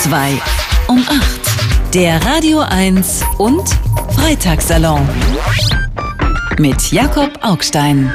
2 um 8. Der Radio 1 und Freitagssalon mit Jakob Augstein.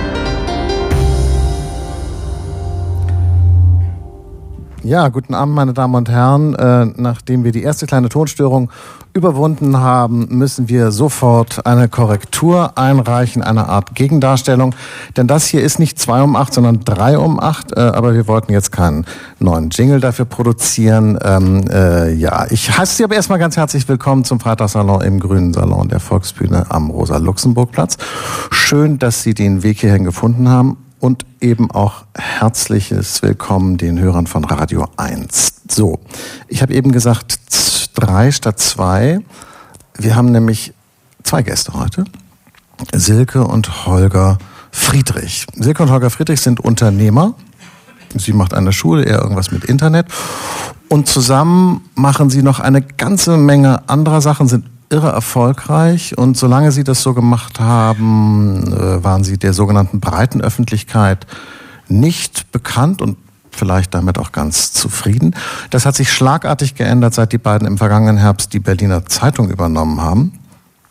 Ja, guten Abend, meine Damen und Herren. Nachdem wir die erste kleine Tonstörung überwunden haben, müssen wir sofort eine Korrektur einreichen, eine Art Gegendarstellung. Denn das hier ist nicht 2 um 8, sondern 3 um 8. Aber wir wollten jetzt keinen neuen Jingle dafür produzieren. Ich heiße Sie aber erstmal ganz herzlich willkommen zum Freitagssalon im Grünen Salon der Volksbühne am Rosa-Luxemburg-Platz. Schön, dass Sie den Weg hierhin gefunden haben. Und eben auch herzliches Willkommen den Hörern von Radio 1. So, ich habe eben gesagt 3 statt 2. Wir haben nämlich 2 Gäste heute. Silke und Holger Friedrich. Silke und Holger Friedrich sind Unternehmer. Sie macht an der Schule eher irgendwas mit Internet. Und zusammen machen sie noch eine ganze Menge anderer Sachen, sind irre erfolgreich, und solange sie das so gemacht haben, waren sie der sogenannten breiten Öffentlichkeit nicht bekannt und vielleicht damit auch ganz zufrieden. Das hat sich schlagartig geändert, seit die beiden im vergangenen Herbst die Berliner Zeitung übernommen haben.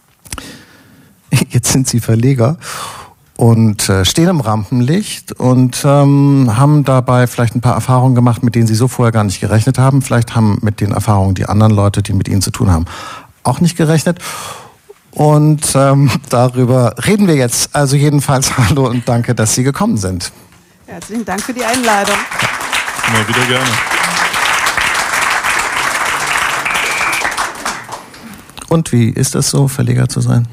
Jetzt sind sie Verleger und stehen im Rampenlicht und haben dabei vielleicht ein paar Erfahrungen gemacht, mit denen sie so vorher gar nicht gerechnet haben. Vielleicht haben mit den Erfahrungen die anderen Leute, die mit ihnen zu tun haben, auch nicht gerechnet. Und darüber reden wir jetzt. Also jedenfalls hallo und danke, dass Sie gekommen sind. Herzlichen Dank für die Einladung. Immer wieder gerne. Und wie ist es so, Verleger zu sein?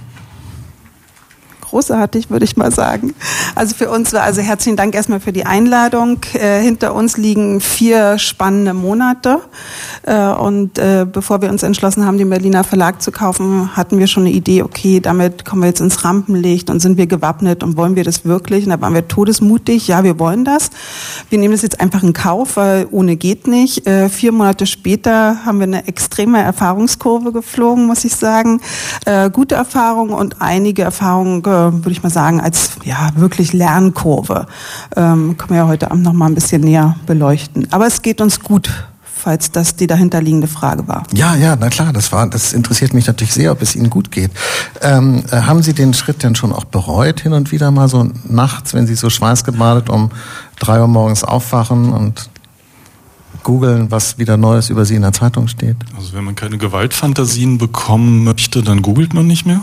Großartig, würde ich mal sagen. Also für uns war, herzlichen Dank erstmal für die Einladung. Hinter uns liegen 4 spannende Monate. Bevor wir uns entschlossen haben, den Berliner Verlag zu kaufen, hatten wir schon eine Idee, okay, damit kommen wir jetzt ins Rampenlicht und sind wir gewappnet und wollen wir das wirklich? Und da waren wir todesmutig, ja, wir wollen das. Wir nehmen das jetzt einfach in Kauf, weil ohne geht nicht. 4 Monate später haben wir eine extreme Erfahrungskurve geflogen, muss ich sagen. Gute Erfahrungen und einige Erfahrungen, würde ich mal sagen, als wirklich Lernkurve. Können wir ja heute Abend noch mal ein bisschen näher beleuchten. Aber es geht uns gut, falls das die dahinterliegende Frage war. Ja, na klar, das interessiert mich natürlich sehr, ob es Ihnen gut geht. Haben Sie den Schritt denn schon auch bereut, hin und wieder mal so nachts, wenn Sie so schweißgebadet um 3 Uhr morgens aufwachen und googeln, was wieder Neues über Sie in der Zeitung steht? Also wenn man keine Gewaltfantasien bekommen möchte, dann googelt man nicht mehr.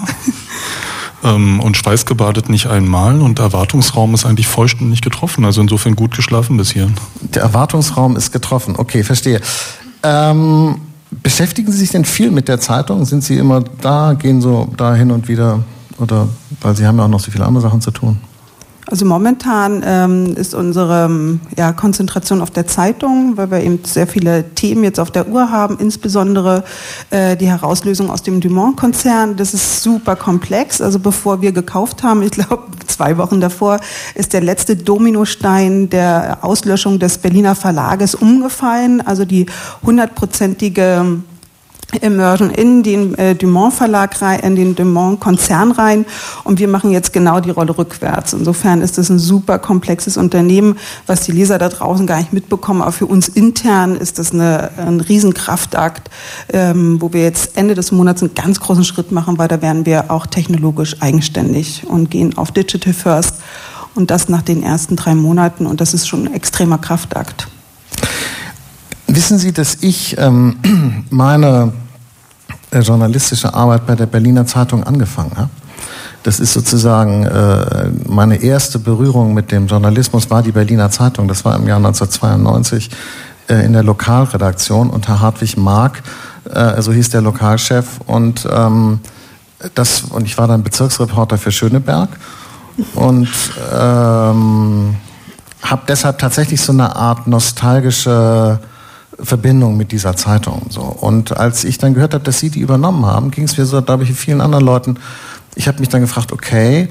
Und schweißgebadet nicht einmal, und der Erwartungsraum ist eigentlich vollständig getroffen. Also insofern gut geschlafen bis hierhin. Der Erwartungsraum ist getroffen, okay, verstehe. Beschäftigen Sie sich denn viel mit der Zeitung? Sind Sie immer da, gehen so da hin und wieder? Oder, weil Sie haben ja auch noch so viele andere Sachen zu tun. Also momentan ist unsere Konzentration auf der Zeitung, weil wir eben sehr viele Themen jetzt auf der Uhr haben, insbesondere die Herauslösung aus dem Dumont-Konzern. Das ist super komplex. Also bevor wir gekauft haben, ich glaube 2 Wochen davor, ist der letzte Dominostein der Auslöschung des Berliner Verlages umgefallen. Also die 100%ige Immersion in den Dumont-Verlag rein, in den Dumont-Konzern rein, und wir machen jetzt genau die Rolle rückwärts. Insofern ist es ein super komplexes Unternehmen, was die Leser da draußen gar nicht mitbekommen, aber für uns intern ist das ein Riesenkraftakt, wo wir jetzt Ende des Monats einen ganz großen Schritt machen, weil da werden wir auch technologisch eigenständig und gehen auf Digital First, und das nach den ersten 3 Monaten, und das ist schon ein extremer Kraftakt. Wissen Sie, dass ich meine journalistische Arbeit bei der Berliner Zeitung angefangen habe? Das ist sozusagen meine erste Berührung mit dem Journalismus, war die Berliner Zeitung. Das war im Jahr 1992 in der Lokalredaktion, und Herr Hartwig Mark, so hieß der Lokalchef, und ich war dann Bezirksreporter für Schöneberg und habe deshalb tatsächlich so eine Art nostalgische Verbindung mit dieser Zeitung. So. Und als ich dann gehört habe, dass Sie die übernommen haben, ging es mir so, glaube ich, wie vielen anderen Leuten. Ich habe mich dann gefragt, okay,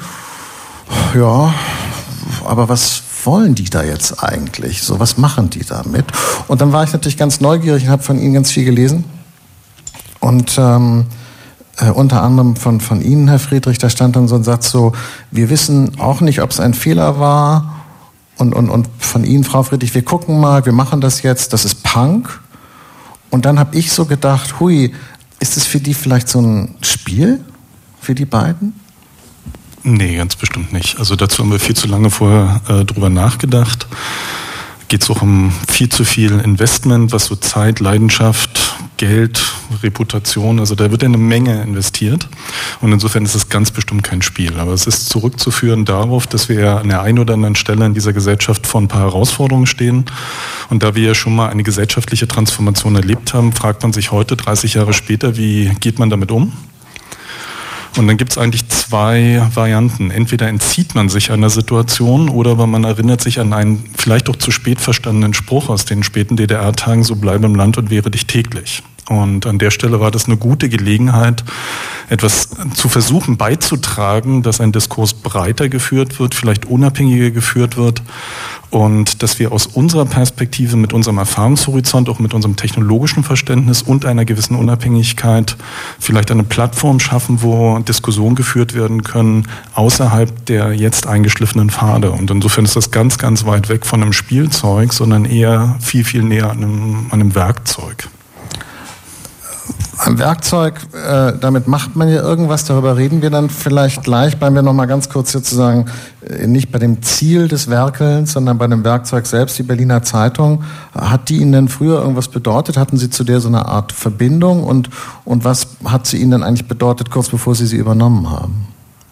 ja, aber was wollen die da jetzt eigentlich? So, was machen die damit? Und dann war ich natürlich ganz neugierig und habe von Ihnen ganz viel gelesen. Und unter anderem von Ihnen, Herr Friedrich, da stand dann so ein Satz so, wir wissen auch nicht, ob es ein Fehler war. Und von Ihnen, Frau Friedrich, wir gucken mal, wir machen das jetzt, das ist Punk. Und dann habe ich so gedacht, hui, ist es für die vielleicht so ein Spiel, für die beiden? Nee, ganz bestimmt nicht. Also dazu haben wir viel zu lange vorher drüber nachgedacht. Geht es auch um viel zu viel Investment, was so Zeit, Leidenschaft, Geld, Reputation, also da wird ja eine Menge investiert. Und insofern ist es ganz bestimmt kein Spiel. Aber es ist zurückzuführen darauf, dass wir ja an der einen oder anderen Stelle in dieser Gesellschaft vor ein paar Herausforderungen stehen. Und da wir ja schon mal eine gesellschaftliche Transformation erlebt haben, fragt man sich heute, 30 Jahre später, wie geht man damit um? Und dann gibt es eigentlich zwei Varianten. Entweder entzieht man sich einer Situation oder aber man erinnert sich an einen vielleicht auch zu spät verstandenen Spruch aus den späten DDR-Tagen, so bleibe im Land und wehre dich täglich. Und an der Stelle war das eine gute Gelegenheit, etwas zu versuchen beizutragen, dass ein Diskurs breiter geführt wird, vielleicht unabhängiger geführt wird und dass wir aus unserer Perspektive mit unserem Erfahrungshorizont, auch mit unserem technologischen Verständnis und einer gewissen Unabhängigkeit vielleicht eine Plattform schaffen, wo Diskussionen geführt werden können außerhalb der jetzt eingeschliffenen Pfade. Und insofern ist das ganz, ganz weit weg von einem Spielzeug, sondern eher viel, viel näher an einem Werkzeug. Ein Werkzeug, damit macht man ja irgendwas, darüber reden wir dann vielleicht gleich. Bleiben wir noch mal ganz kurz sozusagen nicht bei dem Ziel des Werkelns, sondern bei dem Werkzeug selbst, die Berliner Zeitung. Hat die Ihnen denn früher irgendwas bedeutet? Hatten Sie zu der so eine Art Verbindung? Und was hat sie Ihnen denn eigentlich bedeutet, kurz bevor Sie übernommen haben?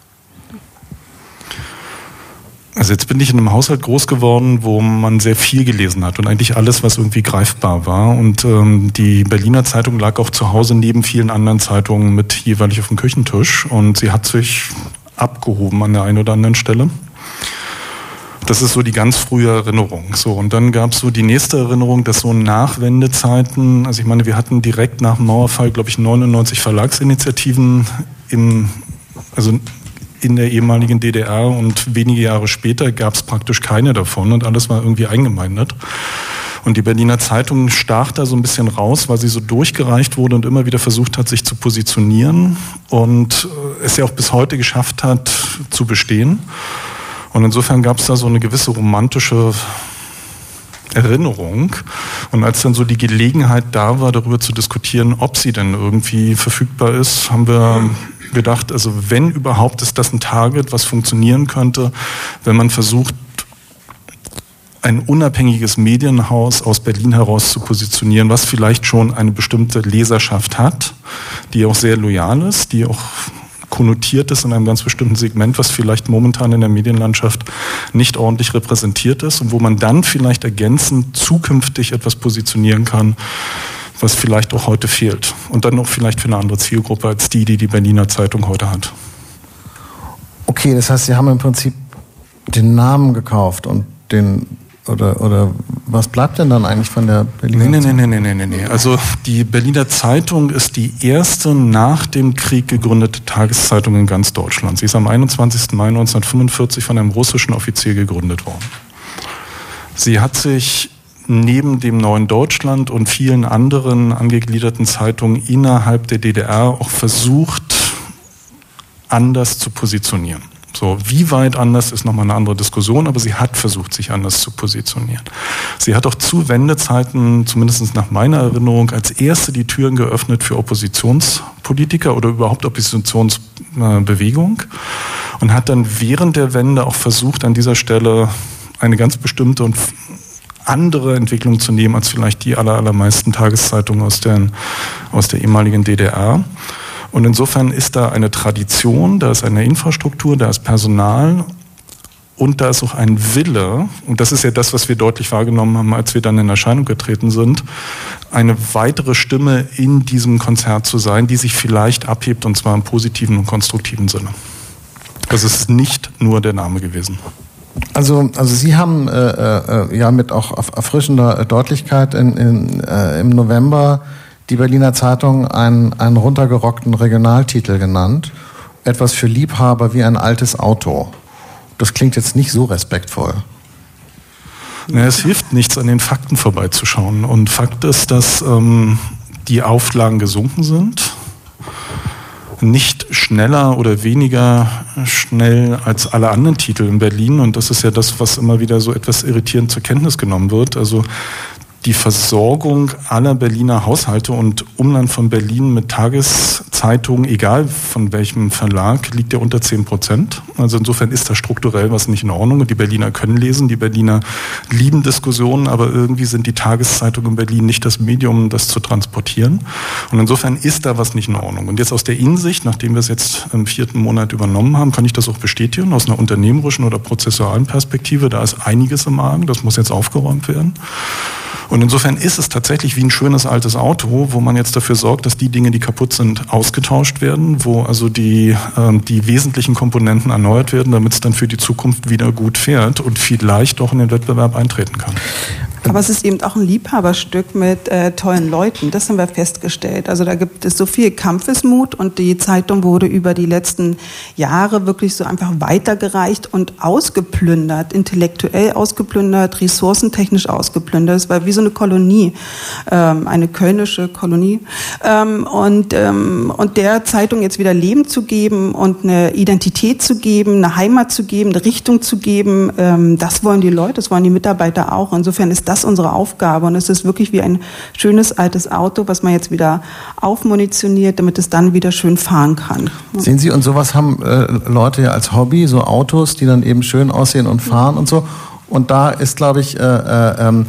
Also jetzt bin ich in einem Haushalt groß geworden, wo man sehr viel gelesen hat und eigentlich alles, was irgendwie greifbar war. Und die Berliner Zeitung lag auch zu Hause neben vielen anderen Zeitungen mit jeweilig auf dem Küchentisch. Und sie hat sich abgehoben an der einen oder anderen Stelle. Das ist so die ganz frühe Erinnerung. So, und dann gab es so die nächste Erinnerung, dass so Nachwendezeiten, also ich meine, wir hatten direkt nach dem Mauerfall, glaube ich, 99 Verlagsinitiativen in der ehemaligen DDR und wenige Jahre später gab es praktisch keine davon und alles war irgendwie eingemeindet. Und die Berliner Zeitung stach da so ein bisschen raus, weil sie so durchgereicht wurde und immer wieder versucht hat, sich zu positionieren und es ja auch bis heute geschafft hat, zu bestehen. Und insofern gab es da so eine gewisse romantische Erinnerung. Und als dann so die Gelegenheit da war, darüber zu diskutieren, ob sie denn irgendwie verfügbar ist, haben wir gedacht, also wenn überhaupt, ist das ein Target, was funktionieren könnte, wenn man versucht, ein unabhängiges Medienhaus aus Berlin heraus zu positionieren, was vielleicht schon eine bestimmte Leserschaft hat, die auch sehr loyal ist, die auch konnotiert ist in einem ganz bestimmten Segment, was vielleicht momentan in der Medienlandschaft nicht ordentlich repräsentiert ist und wo man dann vielleicht ergänzend zukünftig etwas positionieren kann, was vielleicht auch heute fehlt. Und dann auch vielleicht für eine andere Zielgruppe als die Berliner Zeitung heute hat. Okay, das heißt, Sie haben im Prinzip den Namen gekauft und oder was bleibt denn dann eigentlich von der Berliner Zeitung? Nee. Also die Berliner Zeitung ist die erste nach dem Krieg gegründete Tageszeitung in ganz Deutschland. Sie ist am 21. Mai 1945 von einem russischen Offizier gegründet worden. Sie hat sich neben dem Neuen Deutschland und vielen anderen angegliederten Zeitungen innerhalb der DDR auch versucht, anders zu positionieren. So, wie weit anders ist nochmal eine andere Diskussion, aber sie hat versucht, sich anders zu positionieren. Sie hat auch zu Wendezeiten, zumindest nach meiner Erinnerung, als erste die Türen geöffnet für Oppositionspolitiker oder überhaupt Oppositionsbewegung und hat dann während der Wende auch versucht, an dieser Stelle eine ganz bestimmte und andere Entwicklung zu nehmen als vielleicht die allermeisten Tageszeitungen aus der ehemaligen DDR. Und insofern ist da eine Tradition, da ist eine Infrastruktur, da ist Personal und da ist auch ein Wille, und das ist ja das, was wir deutlich wahrgenommen haben, als wir dann in Erscheinung getreten sind, eine weitere Stimme in diesem Konzert zu sein, die sich vielleicht abhebt, und zwar im positiven und konstruktiven Sinne. Das ist nicht nur der Name gewesen. Also Sie haben ja mit auch erfrischender Deutlichkeit im November die Berliner Zeitung einen runtergerockten Regionaltitel genannt. Etwas für Liebhaber wie ein altes Auto. Das klingt jetzt nicht so respektvoll. Naja, es hilft nichts, an den Fakten vorbeizuschauen. Und Fakt ist, dass die Auflagen gesunken sind. Nicht schneller oder weniger schnell als alle anderen Titel in Berlin. Und das ist ja das, was immer wieder so etwas irritierend zur Kenntnis genommen wird. Also die Versorgung aller Berliner Haushalte und Umland von Berlin mit Tageszeitungen, egal von welchem Verlag, liegt ja unter 10%. Also insofern ist da strukturell was nicht in Ordnung. Und die Berliner können lesen, die Berliner lieben Diskussionen, aber irgendwie sind die Tageszeitungen in Berlin nicht das Medium, das zu transportieren. Und insofern ist da was nicht in Ordnung. Und jetzt aus der Innensicht, nachdem wir es jetzt im 4. Monat übernommen haben, kann ich das auch bestätigen, aus einer unternehmerischen oder prozessualen Perspektive. Da ist einiges im Argen, das muss jetzt aufgeräumt werden. Und insofern ist es tatsächlich wie ein schönes altes Auto, wo man jetzt dafür sorgt, dass die Dinge, die kaputt sind, ausgetauscht werden, wo also die wesentlichen Komponenten erneuert werden, damit es dann für die Zukunft wieder gut fährt und vielleicht auch in den Wettbewerb eintreten kann. Aber es ist eben auch ein Liebhaberstück mit tollen Leuten, das haben wir festgestellt. Also da gibt es so viel Kampfesmut und die Zeitung wurde über die letzten Jahre wirklich so einfach weitergereicht und ausgeplündert, intellektuell ausgeplündert, ressourcentechnisch ausgeplündert. Es war wie so eine Kolonie, eine kölnische Kolonie. Und der Zeitung jetzt wieder Leben zu geben und eine Identität zu geben, eine Heimat zu geben, eine Richtung zu geben, das wollen die Leute, das wollen die Mitarbeiter auch. Insofern ist das unsere Aufgabe und es ist wirklich wie ein schönes altes Auto, was man jetzt wieder aufmunitioniert, damit es dann wieder schön fahren kann. Sehen Sie, und sowas haben Leute ja als Hobby, so Autos, die dann eben schön aussehen und fahren und so. Und da ist, glaube ich, also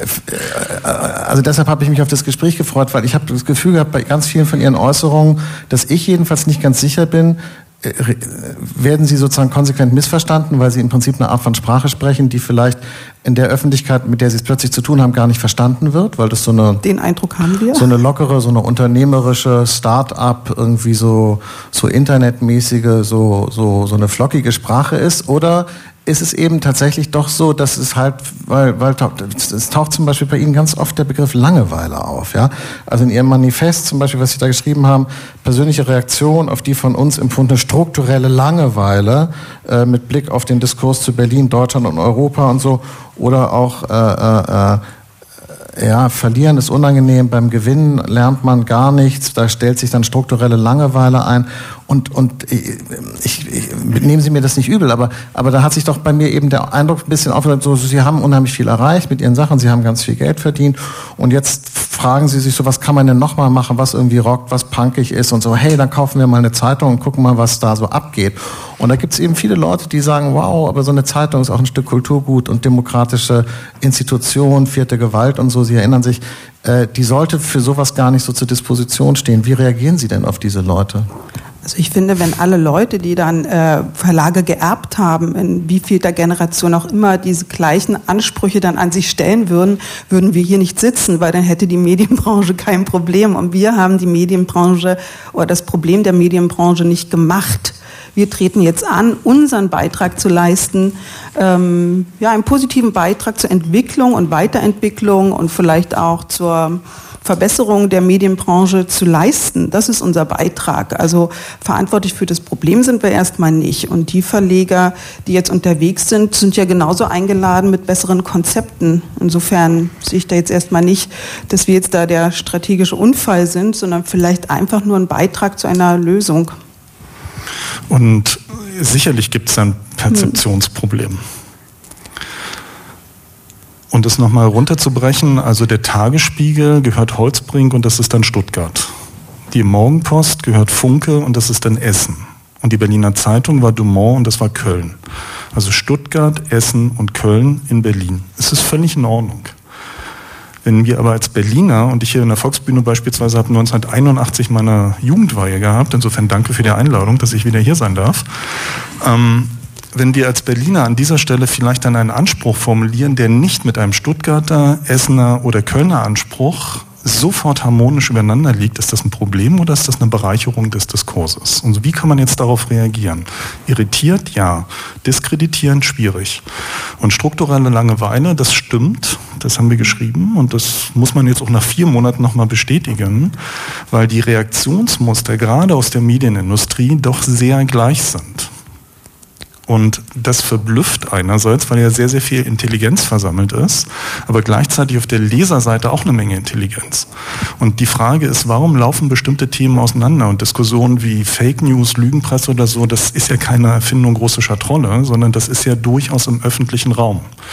deshalb habe ich mich auf das Gespräch gefreut, weil ich habe das Gefühl gehabt, bei ganz vielen von Ihren Äußerungen, dass ich jedenfalls nicht ganz sicher bin, werden Sie sozusagen konsequent missverstanden, weil Sie im Prinzip eine Art von Sprache sprechen, die vielleicht in der Öffentlichkeit, mit der Sie es plötzlich zu tun haben, gar nicht verstanden wird, weil das so eine... Den Eindruck haben wir. So eine lockere, so eine unternehmerische Start-up, irgendwie so internetmäßige, so eine flockige Sprache ist, oder ist es eben tatsächlich doch so, dass es halt, weil es taucht zum Beispiel bei Ihnen ganz oft der Begriff Langeweile auf, ja? Also in Ihrem Manifest zum Beispiel, was Sie da geschrieben haben, persönliche Reaktion auf die von uns empfundene strukturelle Langeweile mit Blick auf den Diskurs zu Berlin, Deutschland und Europa und so, oder auch verlieren ist unangenehm, beim Gewinnen lernt man gar nichts, da stellt sich dann strukturelle Langeweile ein und ich nehmen Sie mir das nicht übel, aber da hat sich doch bei mir eben der Eindruck ein bisschen aufgehört, so, Sie haben unheimlich viel erreicht mit Ihren Sachen, Sie haben ganz viel Geld verdient und jetzt fragen Sie sich so, was kann man denn nochmal machen, was irgendwie rockt, was punkig ist und so, hey, dann kaufen wir mal eine Zeitung und gucken mal, was da so abgeht. Und da gibt es eben viele Leute, die sagen, wow, aber so eine Zeitung ist auch ein Stück Kulturgut und demokratische Institution, vierte Gewalt und so, Sie erinnern sich, die sollte für sowas gar nicht so zur Disposition stehen. Wie reagieren Sie denn auf diese Leute? Also ich finde, wenn alle Leute, die dann Verlage geerbt haben, in wievielter Generation auch immer, diese gleichen Ansprüche dann an sich stellen würden, würden wir hier nicht sitzen, weil dann hätte die Medienbranche kein Problem. Und wir haben die Medienbranche oder das Problem der Medienbranche nicht gemacht. Wir treten jetzt an, unseren Beitrag zu leisten, einen positiven Beitrag zur Entwicklung und Weiterentwicklung und vielleicht auch zur Verbesserung der Medienbranche zu leisten. Das ist unser Beitrag. Also verantwortlich für das Problem sind wir erstmal nicht. Und die Verleger, die jetzt unterwegs sind, sind ja genauso eingeladen mit besseren Konzepten. Insofern sehe ich da jetzt erstmal nicht, dass wir jetzt da der strategische Unfall sind, sondern vielleicht einfach nur ein Beitrag zu einer Lösung. Und sicherlich gibt es ein Perzeptionsproblem. Und das nochmal runterzubrechen, also der Tagesspiegel gehört Holzbrink und das ist dann Stuttgart. Die Morgenpost gehört Funke und das ist dann Essen. Und die Berliner Zeitung war Dumont und das war Köln. Also Stuttgart, Essen und Köln in Berlin. Es ist völlig in Ordnung. Wenn wir aber als Berliner, und ich hier in der Volksbühne beispielsweise habe 1981 meine Jugendweihe gehabt, insofern danke für die Einladung, dass ich wieder hier sein darf, wenn wir als Berliner an dieser Stelle vielleicht dann einen Anspruch formulieren, der nicht mit einem Stuttgarter, Essener oder Kölner Anspruch sofort harmonisch übereinander liegt, ist das ein Problem oder ist das eine Bereicherung des Diskurses? Und wie kann man jetzt darauf reagieren? Irritiert? Ja. Diskreditierend? Schwierig. Und strukturelle Langeweile, das stimmt, das haben wir geschrieben und das muss man jetzt auch nach 4 Monaten nochmal bestätigen, weil die Reaktionsmuster gerade aus der Medienindustrie doch sehr gleich sind. Und das verblüfft einerseits, weil ja sehr, sehr viel Intelligenz versammelt ist, aber gleichzeitig auf der Leserseite auch eine Menge Intelligenz. Und die Frage ist, warum laufen bestimmte Themen auseinander? Und Diskussionen wie Fake News, Lügenpresse oder so, das ist ja keine Erfindung russischer Trolle, sondern das ist ja durchaus im öffentlichen Raum.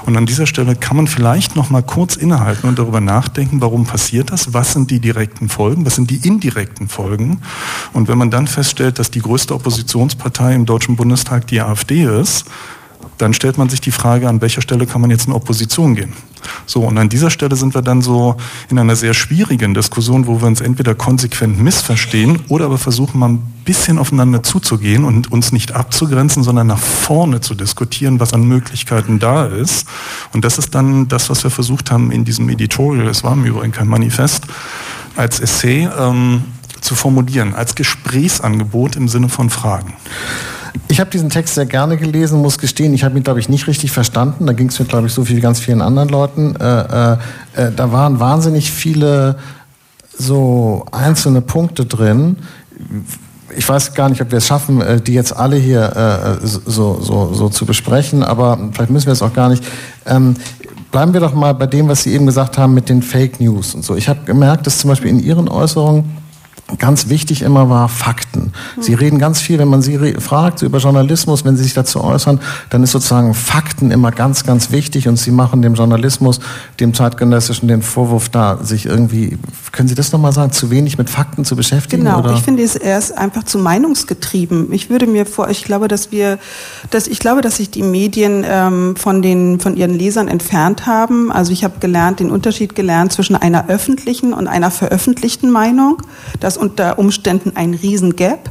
Und an dieser Stelle kann man vielleicht noch mal kurz innehalten und darüber nachdenken, warum passiert das? Was sind die direkten Folgen? Was sind die indirekten Folgen? Und wenn man dann feststellt, dass die größte Oppositionspartei im Deutschen Bundestag die AfD ist, dann stellt man sich die Frage, an welcher Stelle kann man jetzt in Opposition gehen? So, und an dieser Stelle sind wir dann so in einer sehr schwierigen Diskussion, wo wir uns entweder konsequent missverstehen oder aber versuchen, mal ein bisschen aufeinander zuzugehen und uns nicht abzugrenzen, sondern nach vorne zu diskutieren, was an Möglichkeiten da ist. Und das ist dann das, was wir versucht haben in diesem Editorial, es war im Übrigen kein Manifest, als Essay zu formulieren, als Gesprächsangebot im Sinne von Fragen. Ich habe diesen Text sehr gerne gelesen, muss gestehen, ich habe ihn, glaube ich, nicht richtig verstanden. Da ging es mir, glaube ich, so wie ganz vielen anderen Leuten. Da waren wahnsinnig viele so einzelne Punkte drin. Ich weiß gar nicht, ob wir es schaffen, die jetzt alle hier so zu besprechen, aber vielleicht müssen wir es auch gar nicht. Bleiben wir doch mal bei dem, was Sie eben gesagt haben mit den Fake News und so. Ich habe gemerkt, dass zum Beispiel in Ihren Äußerungen ganz wichtig immer war Fakten. Sie reden ganz viel, wenn man Sie fragt über Journalismus, wenn Sie sich dazu äußern, dann ist sozusagen Fakten immer ganz, ganz wichtig und Sie machen dem Journalismus, dem zeitgenössischen, den Vorwurf da, sich irgendwie, können Sie das nochmal sagen, zu wenig mit Fakten zu beschäftigen? Genau, oder? Ich finde es erst einfach zu meinungsgetrieben. Ich glaube, dass sich die Medien von ihren Lesern entfernt haben. Also ich habe den Unterschied gelernt zwischen einer öffentlichen und einer veröffentlichten Meinung. Das unter Umständen ein Riesengap.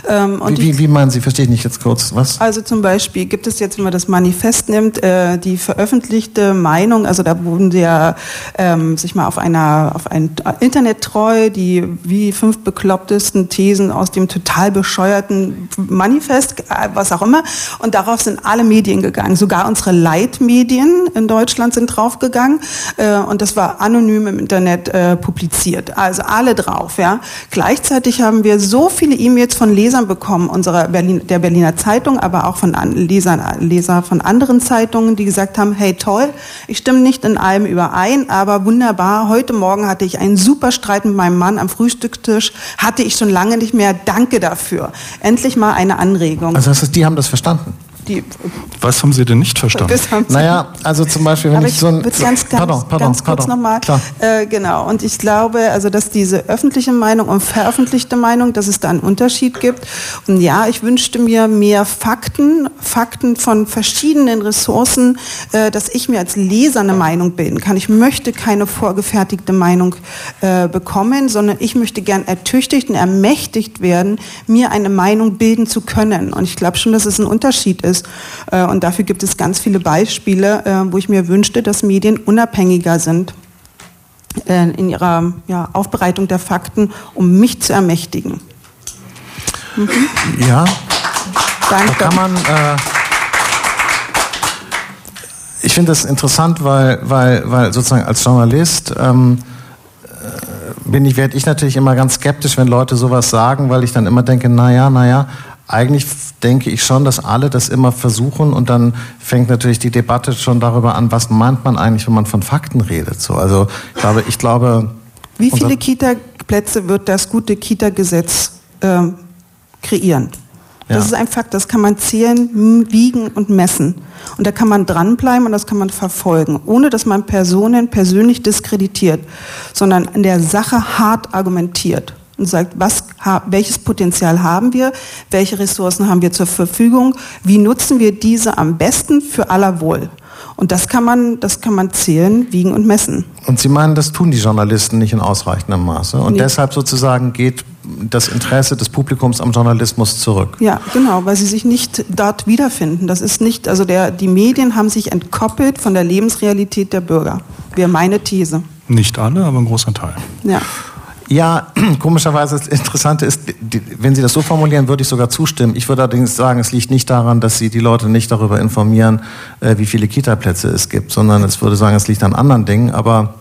Wie meinen Sie? Verstehe ich nicht jetzt kurz. Was? Also zum Beispiel gibt es jetzt, wenn man das Manifest nimmt, die veröffentlichte Meinung, also da wurden sie ja sich mal auf ein Internet treu, die wie 5 beklopptesten Thesen aus dem total bescheuerten Manifest, was auch immer, und darauf sind alle Medien gegangen, sogar unsere Leitmedien in Deutschland sind draufgegangen und das war anonym im Internet publiziert, also alle drauf, ja. Gleichzeitig haben wir so viele E-Mails von Lesern bekommen, der Berliner Zeitung, aber auch von Leser von anderen Zeitungen, die gesagt haben, hey toll, ich stimme nicht in allem überein, aber wunderbar, heute Morgen hatte ich einen super Streit mit meinem Mann am Frühstückstisch, hatte ich schon lange nicht mehr, danke dafür. Endlich mal eine Anregung. Also das heißt, die haben das verstanden? Was haben Sie denn nicht verstanden? Naja, also zum Beispiel, wenn ich so ein... Ganz kurz nochmal. Genau, und ich glaube, also dass diese öffentliche Meinung und veröffentlichte Meinung, dass es da einen Unterschied gibt. Und ja, ich wünschte mir mehr Fakten von verschiedenen Ressourcen, dass ich mir als Leser eine Meinung bilden kann. Ich möchte keine vorgefertigte Meinung bekommen, sondern ich möchte gern ertüchtigt und ermächtigt werden, mir eine Meinung bilden zu können. Und ich glaube schon, dass es ein Unterschied ist. Und dafür gibt es ganz viele Beispiele, wo ich mir wünschte, dass Medien unabhängiger sind in ihrer Aufbereitung der Fakten, um mich zu ermächtigen. Ja, danke. Da kann man... ich finde das interessant, weil sozusagen als Journalist werde ich natürlich immer ganz skeptisch, wenn Leute sowas sagen, weil ich dann immer denke, naja, eigentlich denke ich schon, dass alle das immer versuchen und dann fängt natürlich die Debatte schon darüber an, was meint man eigentlich, wenn man von Fakten redet. So, also ich glaube... Wie viele Kita-Plätze wird das gute Kita-Gesetz kreieren? Das ist ein Fakt, das kann man zählen, wiegen und messen. Und da kann man dranbleiben und das kann man verfolgen, ohne dass man Personen persönlich diskreditiert, sondern in der Sache hart argumentiert. Und sagt, welches Potenzial haben wir, welche Ressourcen haben wir zur Verfügung, wie nutzen wir diese am besten für aller Wohl. Und das kann man zählen, wiegen und messen. Und Sie meinen, das tun die Journalisten nicht in ausreichendem Maße? Und deshalb sozusagen geht das Interesse des Publikums am Journalismus zurück? Ja, genau, weil sie sich nicht dort wiederfinden. Das ist nicht, also die Medien haben sich entkoppelt von der Lebensrealität der Bürger. Wäre meine These. Nicht alle, aber ein großer Teil. Ja. Ja, komischerweise das Interessante ist, wenn Sie das so formulieren, würde ich sogar zustimmen. Ich würde allerdings sagen, es liegt nicht daran, dass Sie die Leute nicht darüber informieren, wie viele Kita-Plätze es gibt, sondern es würde sagen, es liegt an anderen Dingen. Aber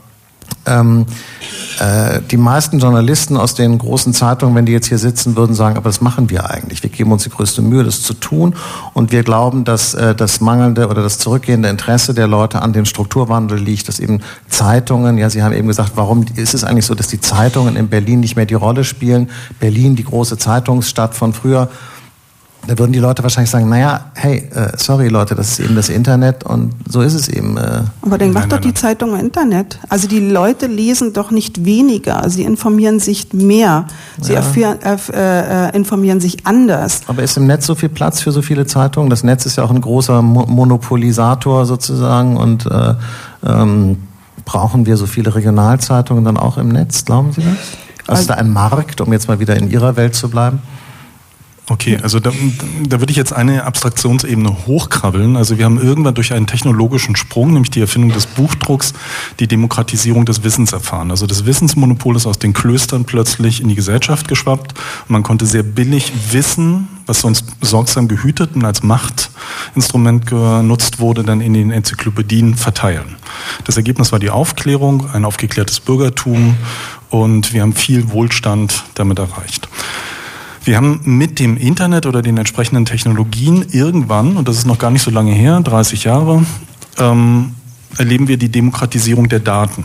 die meisten Journalisten aus den großen Zeitungen, wenn die jetzt hier sitzen, würden sagen, aber das machen wir eigentlich. Wir geben uns die größte Mühe, das zu tun. Und wir glauben, dass das mangelnde oder das zurückgehende Interesse der Leute an dem Strukturwandel liegt, dass eben Zeitungen, ja, Sie haben eben gesagt, warum ist es eigentlich so, dass die Zeitungen in Berlin nicht mehr die Rolle spielen? Berlin, die große Zeitungsstadt von früher. Da würden die Leute wahrscheinlich sagen, naja, hey, sorry Leute, das ist eben das Internet und so ist es eben. Aber dann macht doch die Zeitung im Internet. Also die Leute lesen doch nicht weniger, sie informieren sich mehr, sie informieren sich anders. Aber ist im Netz so viel Platz für so viele Zeitungen? Das Netz ist ja auch ein großer Monopolisator sozusagen und brauchen wir so viele Regionalzeitungen dann auch im Netz, glauben Sie das? Also ist da ein Markt, um jetzt mal wieder in Ihrer Welt zu bleiben? Okay, also da würde ich jetzt eine Abstraktionsebene hochkrabbeln. Also wir haben irgendwann durch einen technologischen Sprung, nämlich die Erfindung des Buchdrucks, die Demokratisierung des Wissens erfahren. Also das Wissensmonopol ist aus den Klöstern plötzlich in die Gesellschaft geschwappt. Und man konnte sehr billig Wissen, was sonst sorgsam gehütet und als Machtinstrument genutzt wurde, dann in den Enzyklopädien verteilen. Das Ergebnis war die Aufklärung, ein aufgeklärtes Bürgertum und wir haben viel Wohlstand damit erreicht. Wir haben mit dem Internet oder den entsprechenden Technologien irgendwann, und das ist noch gar nicht so lange her, 30 Jahre, erleben wir die Demokratisierung der Daten.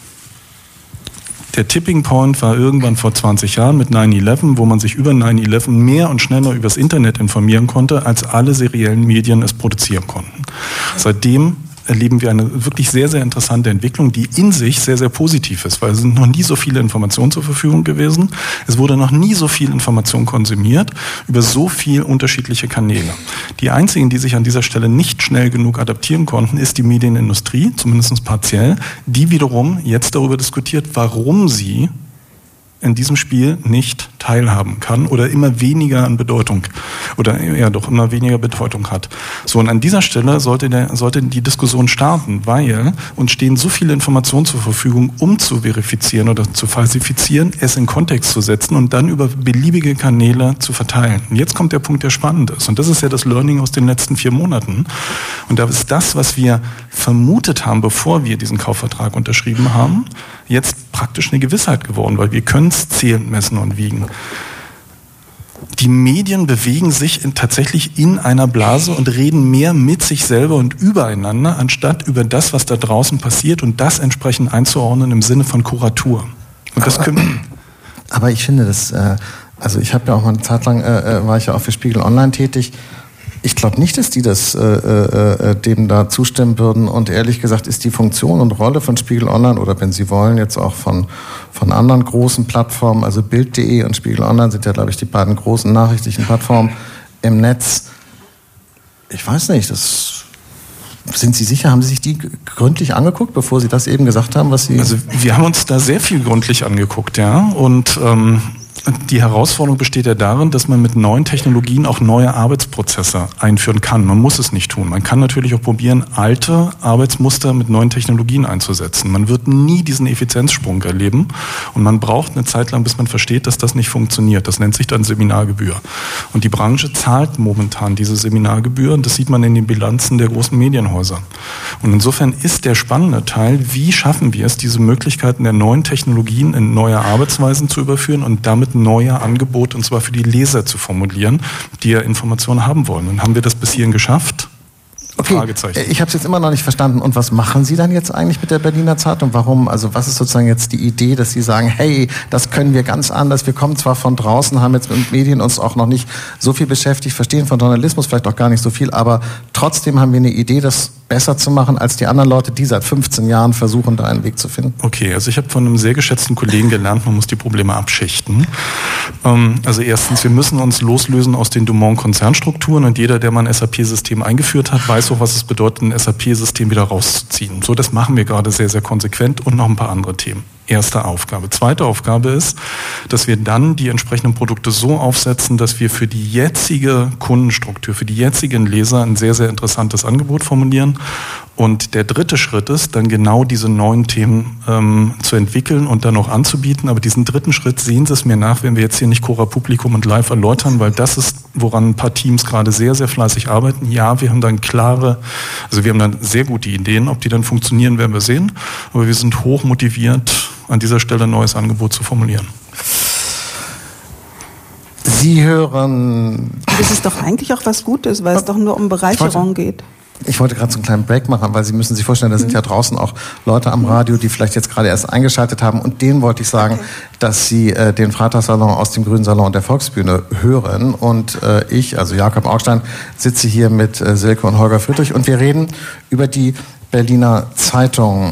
Der Tipping Point war irgendwann vor 20 Jahren mit 9/11, wo man sich über 9/11 mehr und schneller übers Internet informieren konnte, als alle seriellen Medien es produzieren konnten. Seitdem erleben wir eine wirklich sehr, sehr interessante Entwicklung, die in sich sehr, sehr positiv ist, weil es sind noch nie so viele Informationen zur Verfügung gewesen. Es wurde noch nie so viel Information konsumiert über so viele unterschiedliche Kanäle. Die einzigen, die sich an dieser Stelle nicht schnell genug adaptieren konnten, ist die Medienindustrie, zumindest partiell, die wiederum jetzt darüber diskutiert, warum sie in diesem Spiel nicht teilhaben kann oder immer weniger an Bedeutung oder ja doch immer weniger Bedeutung hat. So, und an dieser Stelle sollte die Diskussion starten, weil uns stehen so viele Informationen zur Verfügung, um zu verifizieren oder zu falsifizieren, es in Kontext zu setzen und dann über beliebige Kanäle zu verteilen. Und jetzt kommt der Punkt, der spannend ist. Und das ist ja das Learning aus den letzten 4 Monaten. Und da ist das, was wir vermutet haben, bevor wir diesen Kaufvertrag unterschrieben haben, jetzt praktisch eine Gewissheit geworden, weil wir können es zählen, messen und wiegen. Die Medien bewegen sich tatsächlich in einer Blase und reden mehr mit sich selber und übereinander, anstatt über das, was da draußen passiert und das entsprechend einzuordnen im Sinne von Kuratur. Und das aber ich finde das, also ich habe ja auch mal eine Zeit lang, war ich ja auch für Spiegel Online tätig. Ich glaube nicht, dass die das dem da zustimmen würden. Und ehrlich gesagt ist die Funktion und Rolle von Spiegel Online oder wenn Sie wollen jetzt auch von anderen großen Plattformen, also Bild.de und Spiegel Online sind ja, glaube ich, die beiden großen nachrichtlichen Plattformen im Netz. Ich weiß nicht, sind Sie sicher, haben Sie sich die gründlich angeguckt, bevor Sie das eben gesagt haben, was Sie... Also wir haben uns da sehr viel gründlich angeguckt, ja, und die Herausforderung besteht ja darin, dass man mit neuen Technologien auch neue Arbeitsprozesse einführen kann. Man muss es nicht tun. Man kann natürlich auch probieren, alte Arbeitsmuster mit neuen Technologien einzusetzen. Man wird nie diesen Effizienzsprung erleben und man braucht eine Zeit lang, bis man versteht, dass das nicht funktioniert. Das nennt sich dann Seminargebühr. Und die Branche zahlt momentan diese Seminargebühr und das sieht man in den Bilanzen der großen Medienhäuser. Und insofern ist der spannende Teil, wie schaffen wir es, diese Möglichkeiten der neuen Technologien in neue Arbeitsweisen zu überführen und damit neue Angebote, und zwar für die Leser zu formulieren, die ja Informationen haben wollen. Und haben wir das bis hierhin geschafft? Okay, ich habe es jetzt immer noch nicht verstanden. Und was machen Sie dann jetzt eigentlich mit der Berliner Zeitung? Warum? Also was ist sozusagen jetzt die Idee, dass Sie sagen, hey, das können wir ganz anders. Wir kommen zwar von draußen, haben jetzt mit Medien uns auch noch nicht so viel beschäftigt, verstehen von Journalismus vielleicht auch gar nicht so viel, aber trotzdem haben wir eine Idee, das besser zu machen als die anderen Leute, die seit 15 Jahren versuchen, da einen Weg zu finden. Okay, also ich habe von einem sehr geschätzten Kollegen gelernt, man muss die Probleme abschichten. Also erstens, wir müssen uns loslösen aus den Dumont-Konzernstrukturen und jeder, der mal ein SAP-System eingeführt hat, weiß auch, was es bedeutet, ein SAP-System wieder rauszuziehen. So, das machen wir gerade sehr, sehr konsequent und noch ein paar andere Themen. Erste Aufgabe. Zweite Aufgabe ist, dass wir dann die entsprechenden Produkte so aufsetzen, dass wir für die jetzige Kundenstruktur, für die jetzigen Leser ein sehr, sehr interessantes Angebot formulieren. Und der dritte Schritt ist, dann genau diese neuen Themen zu entwickeln und dann auch anzubieten. Aber diesen dritten Schritt, sehen Sie es mir nach, wenn wir jetzt hier nicht Cora Publikum und live erläutern, weil das ist, woran ein paar Teams gerade sehr, sehr fleißig arbeiten. Ja, wir haben dann wir haben dann sehr gute Ideen. Ob die dann funktionieren, werden wir sehen. Aber wir sind hoch motiviert, an dieser Stelle ein neues Angebot zu formulieren. Sie hören... Das ist doch eigentlich auch was Gutes, weil es doch nur um Bereicherung geht. Ich wollte gerade so einen kleinen Break machen, weil Sie müssen sich vorstellen, da sind ja draußen auch Leute am Radio, die vielleicht jetzt gerade erst eingeschaltet haben. Und denen wollte ich sagen, dass Sie den Freitagssalon aus dem Grünen Salon der Volksbühne hören. Und ich, also Jakob Augstein, sitze hier mit Silke und Holger Friedrich und wir reden über die Berliner Zeitung.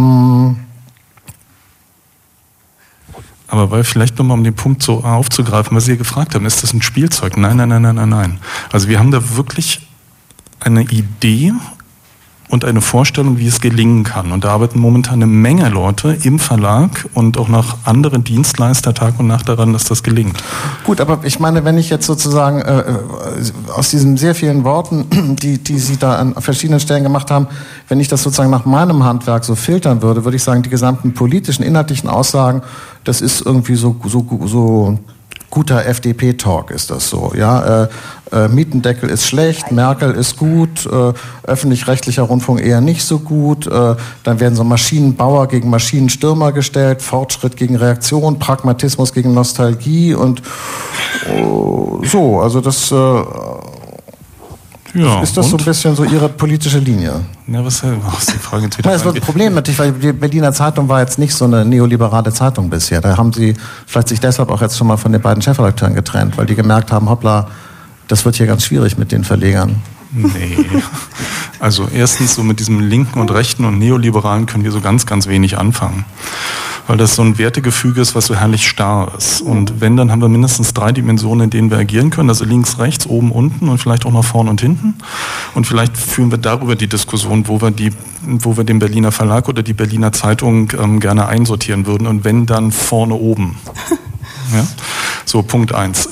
Aber weil vielleicht nochmal, um den Punkt so aufzugreifen, was Sie gefragt haben, ist das ein Spielzeug? Nein. Also wir haben da wirklich eine Idee und eine Vorstellung, wie es gelingen kann. Und da arbeiten momentan eine Menge Leute im Verlag und auch noch andere Dienstleister Tag und Nacht daran, dass das gelingt. Gut, aber ich meine, wenn ich jetzt sozusagen aus diesen sehr vielen Worten, die Sie da an verschiedenen Stellen gemacht haben, wenn ich das sozusagen nach meinem Handwerk so filtern würde, würde ich sagen, die gesamten politischen, inhaltlichen Aussagen, das ist irgendwie so guter FDP-Talk ist das so, ja. Mietendeckel ist schlecht, Merkel ist gut, öffentlich-rechtlicher Rundfunk eher nicht so gut, dann werden so Maschinenbauer gegen Maschinenstürmer gestellt, Fortschritt gegen Reaktion, Pragmatismus gegen Nostalgie und so, also das ist das so ein bisschen so Ihre politische Linie? Ja, was ist die Frage jetzt wieder? Das wird ein Problem natürlich, weil die Berliner Zeitung war jetzt nicht so eine neoliberale Zeitung bisher. Da haben Sie vielleicht sich deshalb auch jetzt schon mal von den beiden Chefredakteuren getrennt, weil die gemerkt haben, hoppla, das wird hier ganz schwierig mit den Verlegern. Nee. Also erstens, so mit diesem linken und rechten und neoliberalen können wir so ganz, ganz wenig anfangen. Weil das so ein Wertegefüge ist, was so herrlich starr ist. Und wenn, dann haben wir mindestens 3 Dimensionen, in denen wir agieren können. Also links, rechts, oben, unten und vielleicht auch noch vorne und hinten. Und vielleicht führen wir darüber die Diskussion, wo wir den Berliner Verlag oder die Berliner Zeitung gerne einsortieren würden. Und wenn, dann vorne oben. Ja? So, Punkt 1.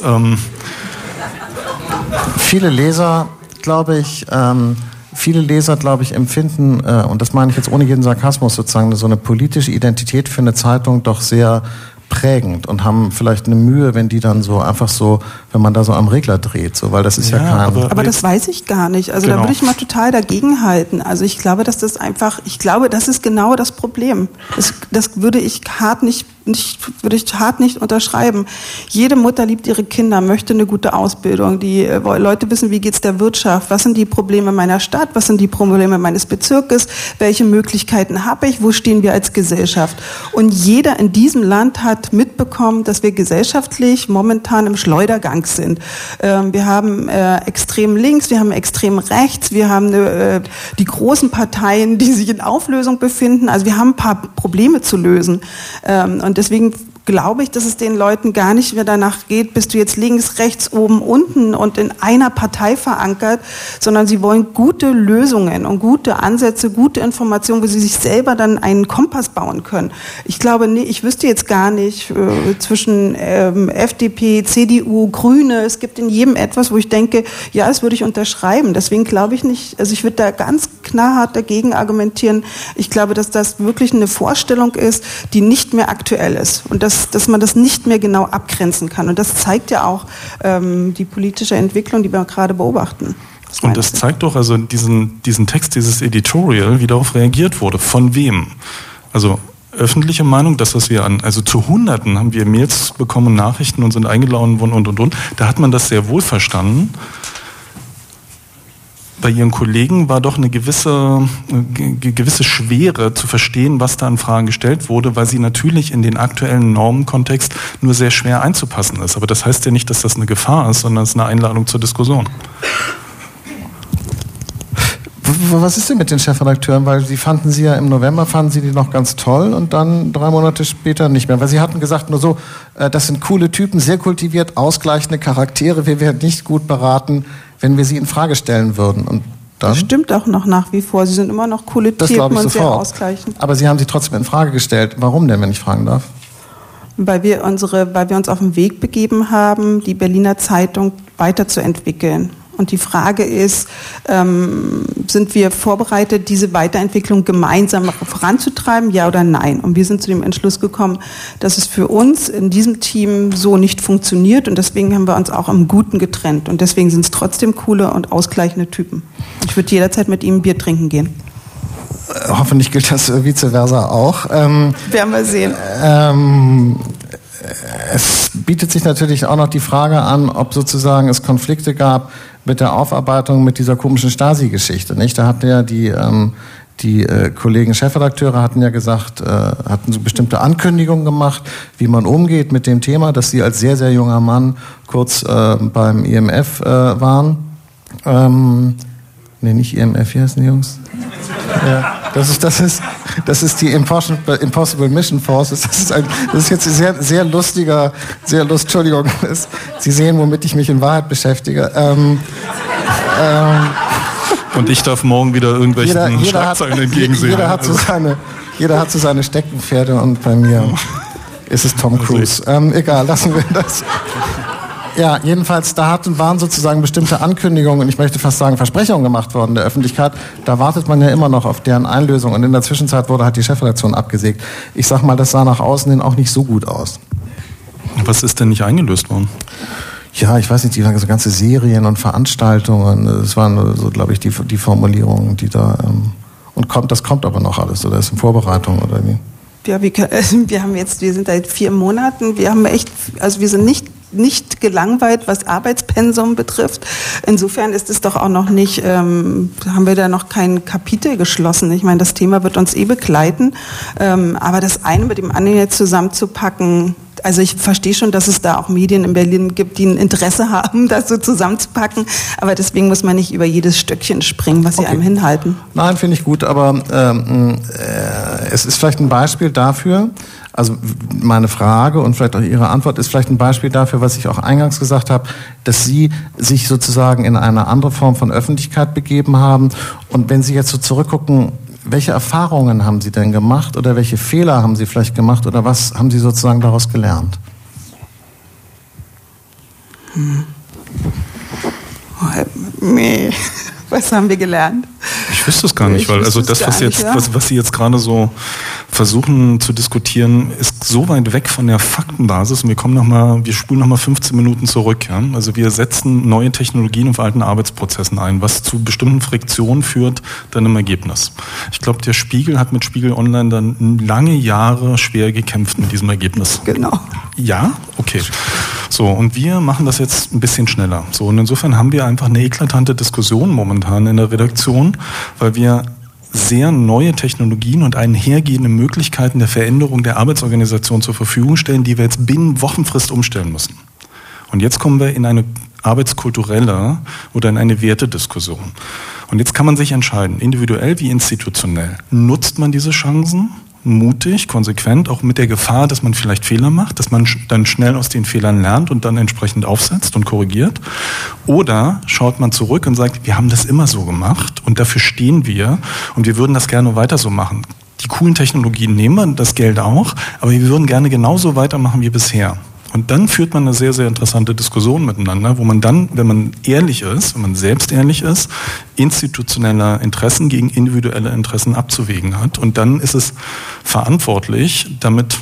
Viele Leser, glaube ich, empfinden, und das meine ich jetzt ohne jeden Sarkasmus sozusagen, so eine politische Identität für eine Zeitung doch sehr prägend und haben vielleicht eine Mühe, wenn die dann so einfach so, wenn man da so am Regler dreht, so, weil das ist ja kein... Aber das weiß ich gar nicht. Also genau. Da würde ich mal total dagegen halten. Also ich glaube, das ist genau das Problem. Das würde ich hart nicht unterschreiben. Jede Mutter liebt ihre Kinder, möchte eine gute Ausbildung. Die Leute wissen, wie geht's der Wirtschaft, was sind die Probleme meiner Stadt, was sind die Probleme meines Bezirkes, welche Möglichkeiten habe ich, wo stehen wir als Gesellschaft. Und jeder in diesem Land hat mitbekommen, dass wir gesellschaftlich momentan im Schleudergang sind. Wir haben extrem links, wir haben extrem rechts, wir haben die großen Parteien, die sich in Auflösung befinden. Also wir haben ein paar Probleme zu lösen. Und deswegen glaube ich, dass es den Leuten gar nicht mehr danach geht, bist du jetzt links, rechts, oben, unten und in einer Partei verankert, sondern sie wollen gute Lösungen und gute Ansätze, gute Informationen, wo sie sich selber dann einen Kompass bauen können. Ich glaube, ich wüsste jetzt gar nicht zwischen FDP, CDU, Grüne, es gibt in jedem etwas, wo ich denke, ja, das würde ich unterschreiben. Deswegen glaube ich nicht, also ich würde da ganz knallhart dagegen argumentieren. Ich glaube, dass das wirklich eine Vorstellung ist, die nicht mehr aktuell ist und dass man das nicht mehr genau abgrenzen kann. Und das zeigt ja auch die politische Entwicklung, die wir gerade beobachten. Und das zeigt doch also diesen Text, dieses Editorial, wie darauf reagiert wurde. Von wem? Also öffentliche Meinung, das, was wir also zu Hunderten haben wir Mails bekommen, Nachrichten und sind eingeladen worden und. Da hat man das sehr wohl verstanden. Bei Ihren Kollegen war doch eine gewisse Schwere zu verstehen, was da an Fragen gestellt wurde, weil sie natürlich in den aktuellen Normenkontext nur sehr schwer einzupassen ist. Aber das heißt ja nicht, dass das eine Gefahr ist, sondern es ist eine Einladung zur Diskussion. Was ist denn mit den Chefredakteuren? Weil fanden Sie ja im November, die noch ganz toll und dann 3 Monate später nicht mehr. Weil Sie hatten gesagt, nur so, das sind coole Typen, sehr kultiviert, ausgleichende Charaktere. Wir wären nicht gut beraten, wenn wir sie in Frage stellen würden. Und dann? Das stimmt auch noch nach wie vor. Sie sind immer noch coole Typen und sehr ausgleichend. Aber Sie haben sie trotzdem in Frage gestellt. Warum denn, wenn ich fragen darf? Weil wir uns auf den Weg begeben haben, die Berliner Zeitung weiterzuentwickeln. Und die Frage ist, sind wir vorbereitet, diese Weiterentwicklung gemeinsam voranzutreiben, ja oder nein? Und wir sind zu dem Entschluss gekommen, dass es für uns in diesem Team so nicht funktioniert. Und deswegen haben wir uns auch im Guten getrennt. Und deswegen sind es trotzdem coole und ausgleichende Typen. Ich würde jederzeit mit ihm Bier trinken gehen. Hoffentlich gilt das vice versa auch. Werden wir sehen. es bietet sich natürlich auch noch die Frage an, ob sozusagen es Konflikte gab mit der Aufarbeitung mit dieser komischen Stasi-Geschichte, nicht? Da hatten ja die Kollegen Chefredakteure hatten ja gesagt, hatten so bestimmte Ankündigungen gemacht, wie man umgeht mit dem Thema, dass sie als sehr, sehr junger Mann kurz beim IMF waren. Nicht IMF, wie heißen die Jungs? Ja, das ist die Impossible Mission Force. Das ist jetzt sehr, sehr lustiger, Entschuldigung, Sie sehen, womit ich mich in Wahrheit beschäftige. Und ich darf morgen wieder irgendwelchen Schlagzeilen entgegensehen. Jeder hat so seine Steckenpferde und bei mir ist es Tom Cruise. Egal, lassen wir das. Ja, jedenfalls, waren sozusagen bestimmte Ankündigungen und ich möchte fast sagen Versprechungen gemacht worden der Öffentlichkeit. Da wartet man ja immer noch auf deren Einlösung und in der Zwischenzeit wurde halt die Chefredaktion abgesägt. Ich sag mal, das sah nach außen hin auch nicht so gut aus. Was ist denn nicht eingelöst worden? Ja, ich weiß nicht, so ganze Serien und Veranstaltungen, das waren so, glaube ich, die Formulierungen, die da, das kommt aber noch alles, oder ist in Vorbereitung, oder wie? Ja, wir sind seit 4 Monaten, wir sind nicht gelangweilt, was Arbeitspensum betrifft. Insofern ist es doch auch noch nicht, haben wir da noch kein Kapitel geschlossen. Ich meine, das Thema wird uns begleiten, aber das eine mit dem anderen jetzt zusammenzupacken, also ich verstehe schon, dass es da auch Medien in Berlin gibt, die ein Interesse haben, das so zusammenzupacken, aber deswegen muss man nicht über jedes Stöckchen springen, was sie einem hinhalten. Nein, finde ich gut, aber es ist vielleicht ein Beispiel dafür, also meine Frage und vielleicht auch Ihre Antwort ist vielleicht ein Beispiel dafür, was ich auch eingangs gesagt habe, dass Sie sich sozusagen in eine andere Form von Öffentlichkeit begeben haben und wenn Sie jetzt so zurückgucken, welche Erfahrungen haben Sie denn gemacht oder welche Fehler haben Sie vielleicht gemacht oder was haben Sie sozusagen daraus gelernt? Was haben wir gelernt? Ich wüsste es gar nicht, weil also das, was Sie jetzt gerade so versuchen zu diskutieren, ist so weit weg von der Faktenbasis und wir spulen nochmal 15 Minuten zurück. Ja? Also wir setzen neue Technologien auf alten Arbeitsprozessen ein, was zu bestimmten Friktionen führt, dann im Ergebnis. Ich glaube, der Spiegel hat mit Spiegel Online dann lange Jahre schwer gekämpft mit diesem Ergebnis. Genau. Ja? Okay. So, und wir machen das jetzt ein bisschen schneller. So, und insofern haben wir einfach eine eklatante Diskussion momentan in der Redaktion, weil wir sehr neue Technologien und einhergehende Möglichkeiten der Veränderung der Arbeitsorganisation zur Verfügung stellen, die wir jetzt binnen Wochenfrist umstellen müssen. Und jetzt kommen wir in eine arbeitskulturelle oder in eine Wertediskussion. Und jetzt kann man sich entscheiden, individuell wie institutionell. Nutzt man diese Chancen? Mutig, konsequent, auch mit der Gefahr, dass man vielleicht Fehler macht, dass man dann schnell aus den Fehlern lernt und dann entsprechend aufsetzt und korrigiert. Oder schaut man zurück und sagt, wir haben das immer so gemacht und dafür stehen wir und wir würden das gerne weiter so machen. Die coolen Technologien nehmen wir, das Geld auch, aber wir würden gerne genauso weitermachen wie bisher. Und dann führt man eine sehr, sehr interessante Diskussion miteinander, wo man dann, wenn man ehrlich ist, wenn man selbst ehrlich ist, institutionelle Interessen gegen individuelle Interessen abzuwägen hat. Und dann ist es verantwortlich, damit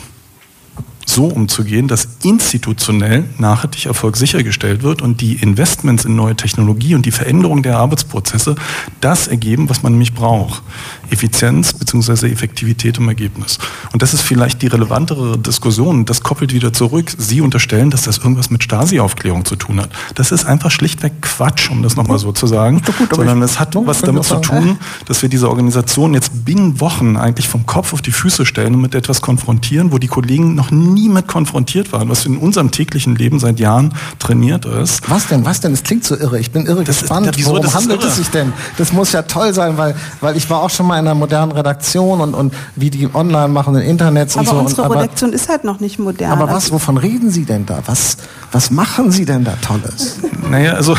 so umzugehen, dass institutionell nachhaltig Erfolg sichergestellt wird und die Investments in neue Technologie und die Veränderung der Arbeitsprozesse das ergeben, was man nämlich braucht. Effizienz bzw. Effektivität im Ergebnis. Und das ist vielleicht die relevantere Diskussion. Das koppelt wieder zurück. Sie unterstellen, dass das irgendwas mit Stasi-Aufklärung zu tun hat. Das ist einfach schlichtweg Quatsch, um das nochmal so zu sagen. Sondern es hat was damit zu tun, dass wir diese Organisation jetzt binnen Wochen eigentlich vom Kopf auf die Füße stellen und mit etwas konfrontieren, wo die Kollegen noch nie mit konfrontiert waren, was in unserem täglichen Leben seit Jahren trainiert ist. Was denn? Es klingt so irre. Ich bin gespannt. Worum handelt es sich denn? Das muss ja toll sein, weil ich war auch schon mal in einer modernen Redaktion und wie die online machen, im Internet und so. Aber unsere Redaktion ist halt noch nicht modern. Aber wovon reden Sie denn da? Was machen Sie denn da Tolles? Naja, also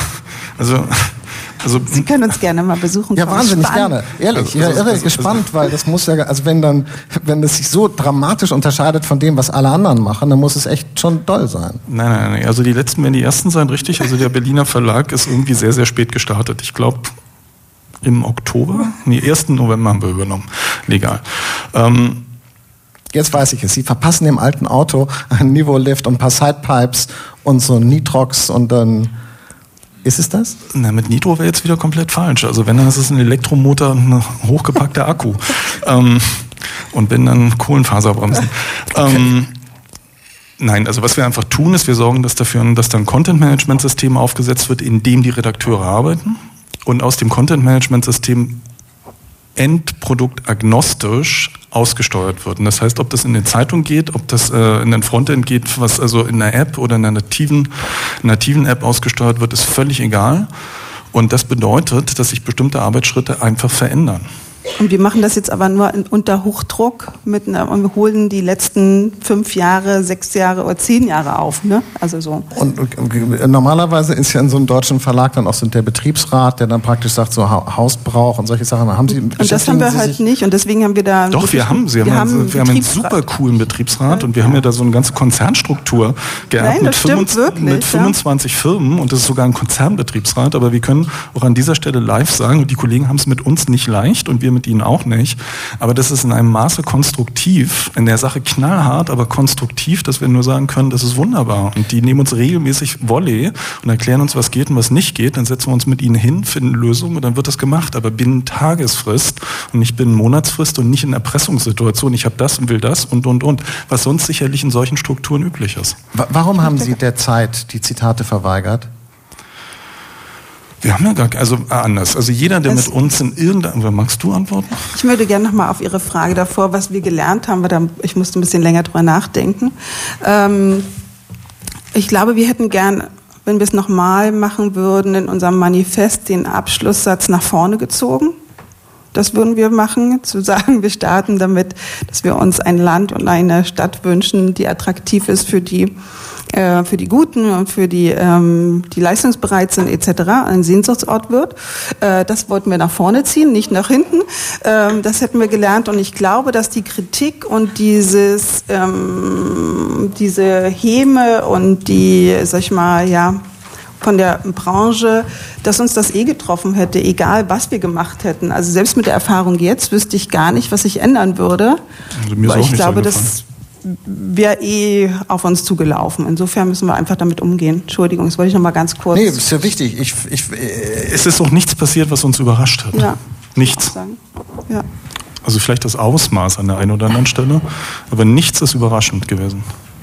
Sie können uns gerne mal besuchen. Ja, wahnsinnig gerne. Ehrlich, irre gespannt, weil das muss ja, also wenn es sich so dramatisch unterscheidet von dem, was alle anderen machen, dann muss es echt schon toll sein. Nein. Also die letzten werden die ersten sein, richtig? Also der Berliner Verlag ist irgendwie sehr, sehr spät gestartet. Ich glaube im Oktober? 1. November haben wir übernommen. Legal. Jetzt weiß ich es. Sie verpassen dem alten Auto einen Niveau-Lift und ein paar Sidepipes und so Nitrox und dann... Ist es das? Na, mit Nitro wäre jetzt wieder komplett falsch. Also wenn, dann ist es ein Elektromotor, ein hochgepackter Akku. Und wenn, dann Kohlenfaserbremsen. Nein, also was wir einfach tun, ist, wir sorgen dafür, dass dann ein Content-Management-System aufgesetzt wird, in dem die Redakteure arbeiten und aus dem Content-Management-System endproduktagnostisch ausgesteuert wird. Und das heißt, ob das in eine Zeitung geht, ob das in ein Frontend geht, was also in einer App oder in einer nativen App ausgesteuert wird, ist völlig egal. Und das bedeutet, dass sich bestimmte Arbeitsschritte einfach verändern. Und wir machen das jetzt aber nur unter Hochdruck und wir holen die letzten 5 Jahre, 6 Jahre oder 10 Jahre auf, ne? Also so. Und normalerweise ist ja in so einem deutschen Verlag dann auch so der Betriebsrat, der dann praktisch sagt, so Hausbrauch und solche Sachen. Haben Sie, und das haben wir halt nicht und deswegen haben wir da... Doch, wir haben einen super coolen Betriebsrat und wir haben ja da so eine ganze Konzernstruktur geerbt mit 25 Firmen und das ist sogar ein Konzernbetriebsrat, aber wir können auch an dieser Stelle live sagen, und die Kollegen haben es mit uns nicht leicht und wir mit ihnen auch nicht. Aber das ist in einem Maße konstruktiv, in der Sache knallhart, aber konstruktiv, dass wir nur sagen können, das ist wunderbar. Und die nehmen uns regelmäßig Volley und erklären uns, was geht und was nicht geht. Dann setzen wir uns mit ihnen hin, finden Lösungen und dann wird das gemacht. Aber binnen Tagesfrist und nicht binnen Monatsfrist und nicht in Erpressungssituation. Ich habe das und will das und. Was sonst sicherlich in solchen Strukturen üblich ist. Warum haben Sie der Zeit die Zitate verweigert? Wir haben ja anders. Also jeder, der mit uns in irgendeinem... Magst du antworten? Ich möchte gerne nochmal auf Ihre Frage davor, was wir gelernt haben, weil ich musste ein bisschen länger drüber nachdenken. Ich glaube, wir hätten gern, wenn wir es nochmal machen würden, in unserem Manifest den Abschlusssatz nach vorne gezogen. Das würden wir machen, zu sagen, wir starten damit, dass wir uns ein Land und eine Stadt wünschen, die attraktiv ist für die Guten und für die leistungsbereit sind etc. ein Sehnsuchtsort wird. Das wollten wir nach vorne ziehen, nicht nach hinten. Das hätten wir gelernt und ich glaube, dass die Kritik und diese Häme und die, sag ich mal, ja, von der Branche, dass uns das getroffen hätte, egal was wir gemacht hätten. Also selbst mit der Erfahrung jetzt wüsste ich gar nicht, was sich ändern würde. Also mir ist auch ich glaube, das wäre auf uns zugelaufen. Insofern müssen wir einfach damit umgehen. Entschuldigung, das wollte ich noch mal ganz kurz. Nee, ist ja wichtig. Es ist auch nichts passiert, was uns überrascht hat. Ja. Nichts. Ja. Also vielleicht das Ausmaß an der einen oder anderen Stelle, aber nichts ist überraschend gewesen.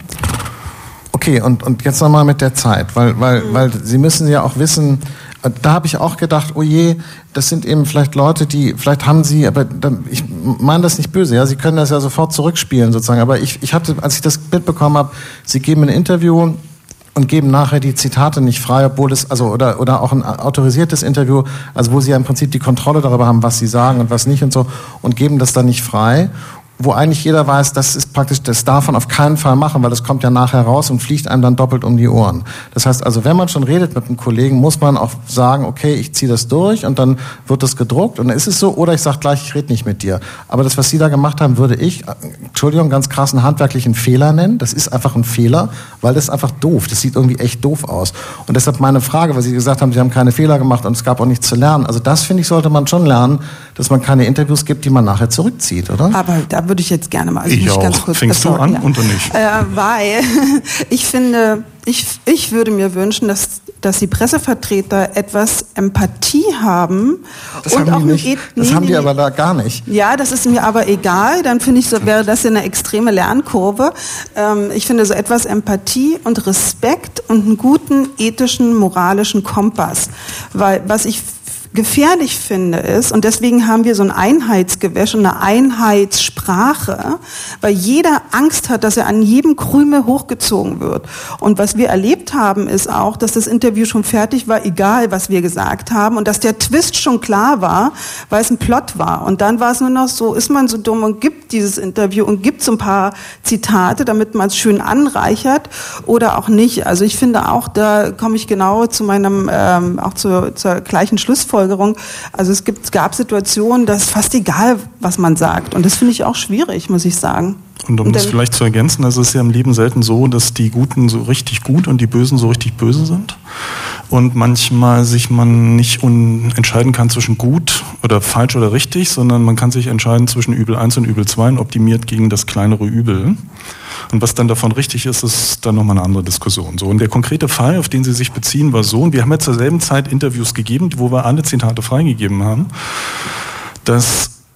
Okay, und jetzt nochmal mit der Zeit, weil Sie müssen ja auch wissen, da habe ich auch gedacht, oh je, das sind eben vielleicht Leute, die, vielleicht haben Sie, aber ich meine das nicht böse, ja, Sie können das ja sofort zurückspielen sozusagen, aber ich hatte, als ich das mitbekommen habe, Sie geben ein Interview und geben nachher die Zitate nicht frei, obwohl es, also, oder auch ein autorisiertes Interview, also wo Sie ja im Prinzip die Kontrolle darüber haben, was Sie sagen und was nicht und so, und geben das dann nicht frei, wo eigentlich jeder weiß, das ist praktisch, das darf man auf keinen Fall machen, weil das kommt ja nachher raus und fliegt einem dann doppelt um die Ohren. Das heißt also, wenn man schon redet mit einem Kollegen, muss man auch sagen, okay, ich ziehe das durch und dann wird das gedruckt und dann ist es so, oder ich sage gleich, ich rede nicht mit dir. Aber das, was Sie da gemacht haben, würde ich, Entschuldigung, ganz krass einen handwerklichen Fehler nennen. Das ist einfach ein Fehler, weil das ist einfach doof. Das sieht irgendwie echt doof aus. Und deshalb meine Frage, weil Sie gesagt haben, Sie haben keine Fehler gemacht und es gab auch nichts zu lernen. Also das, finde ich, sollte man schon lernen, dass man keine Interviews gibt, die man nachher zurückzieht, oder? Aber da würde ich jetzt gerne mal... Also ich auch. Ganz kurz, fängst du an und nicht? Weil ich finde, ich würde mir wünschen, dass die Pressevertreter etwas Empathie haben. Das und haben die nicht. Das haben die aber da gar nicht. Ja, das ist mir aber egal. Dann finde ich, wäre das ja eine extreme Lernkurve. Ich finde so etwas Empathie und Respekt und einen guten ethischen, moralischen Kompass. Weil was ich gefährlich finde ist, und deswegen haben wir so ein Einheitsgewäsch und eine Einheitssprache, weil jeder Angst hat, dass er an jedem Krümel hochgezogen wird. Und was wir erlebt haben, ist auch, dass das Interview schon fertig war, egal was wir gesagt haben, und dass der Twist schon klar war, weil es ein Plot war. Und dann war es nur noch so, ist man so dumm und gibt dieses Interview und gibt so ein paar Zitate, damit man es schön anreichert oder auch nicht. Also ich finde auch, da komme ich genau zu meinem, auch zur gleichen Schlussfolgerung. Also es gab Situationen, da ist fast egal, was man sagt. Und das finde ich auch schwierig, muss ich sagen. Und um das vielleicht zu ergänzen, also es ist ja im Leben selten so, dass die Guten so richtig gut und die Bösen so richtig böse sind. Und manchmal sich man nicht entscheiden kann zwischen gut oder falsch oder richtig, sondern man kann sich entscheiden zwischen Übel 1 und Übel 2 und optimiert gegen das kleinere Übel. Und was dann davon richtig ist, ist dann nochmal eine andere Diskussion. So, und der konkrete Fall, auf den Sie sich beziehen, war so, und wir haben ja zur selben Zeit Interviews gegeben, wo wir alle Zitate freigegeben haben, dass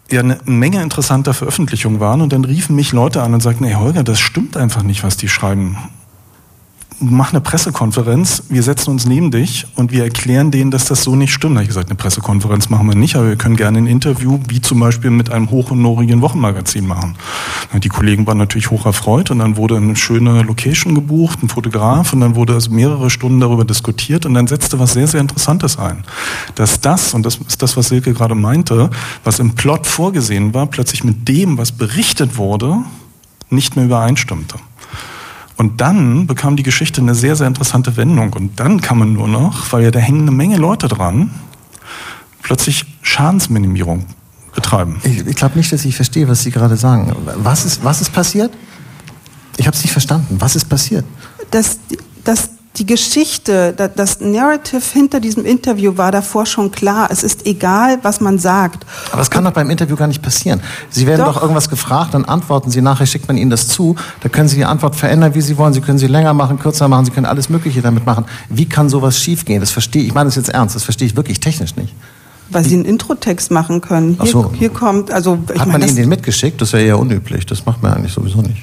ja eine Menge interessanter Veröffentlichungen waren und dann riefen mich Leute an und sagten, hey Holger, das stimmt einfach nicht, was die schreiben. Mach eine Pressekonferenz, wir setzen uns neben dich und wir erklären denen, dass das so nicht stimmt. Da habe ich gesagt, eine Pressekonferenz machen wir nicht, aber wir können gerne ein Interview, wie zum Beispiel mit einem hochhonorigen Wochenmagazin machen. Die Kollegen waren natürlich hoch erfreut und dann wurde eine schöne Location gebucht, ein Fotograf und dann wurde also mehrere Stunden darüber diskutiert und dann setzte was sehr, sehr Interessantes ein. Dass das, und das ist das, was Silke gerade meinte, was im Plot vorgesehen war, plötzlich mit dem, was berichtet wurde, nicht mehr übereinstimmte. Und dann bekam die Geschichte eine sehr, sehr interessante Wendung. Und dann kann man nur noch, weil ja da hängen eine Menge Leute dran, plötzlich Schadensminimierung betreiben. Ich glaube nicht, dass ich verstehe, was Sie gerade sagen. Was ist passiert? Ich habe es nicht verstanden. Was ist passiert? Dass die Geschichte, das Narrative hinter diesem Interview war davor schon klar. Es ist egal, was man sagt. Aber das kann doch beim Interview gar nicht passieren. Sie werden doch irgendwas gefragt, dann antworten Sie, nachher schickt man Ihnen das zu. Da können Sie die Antwort verändern, wie Sie wollen. Sie können sie länger machen, kürzer machen. Sie können alles Mögliche damit machen. Wie kann sowas schiefgehen? Das verstehe ich. Ich meine das jetzt ernst. Das verstehe ich wirklich technisch nicht. Weil Sie einen Introtext machen können. Hier kommt, also hat man Ihnen den mitgeschickt? Das wäre eher unüblich. Das macht man eigentlich sowieso nicht.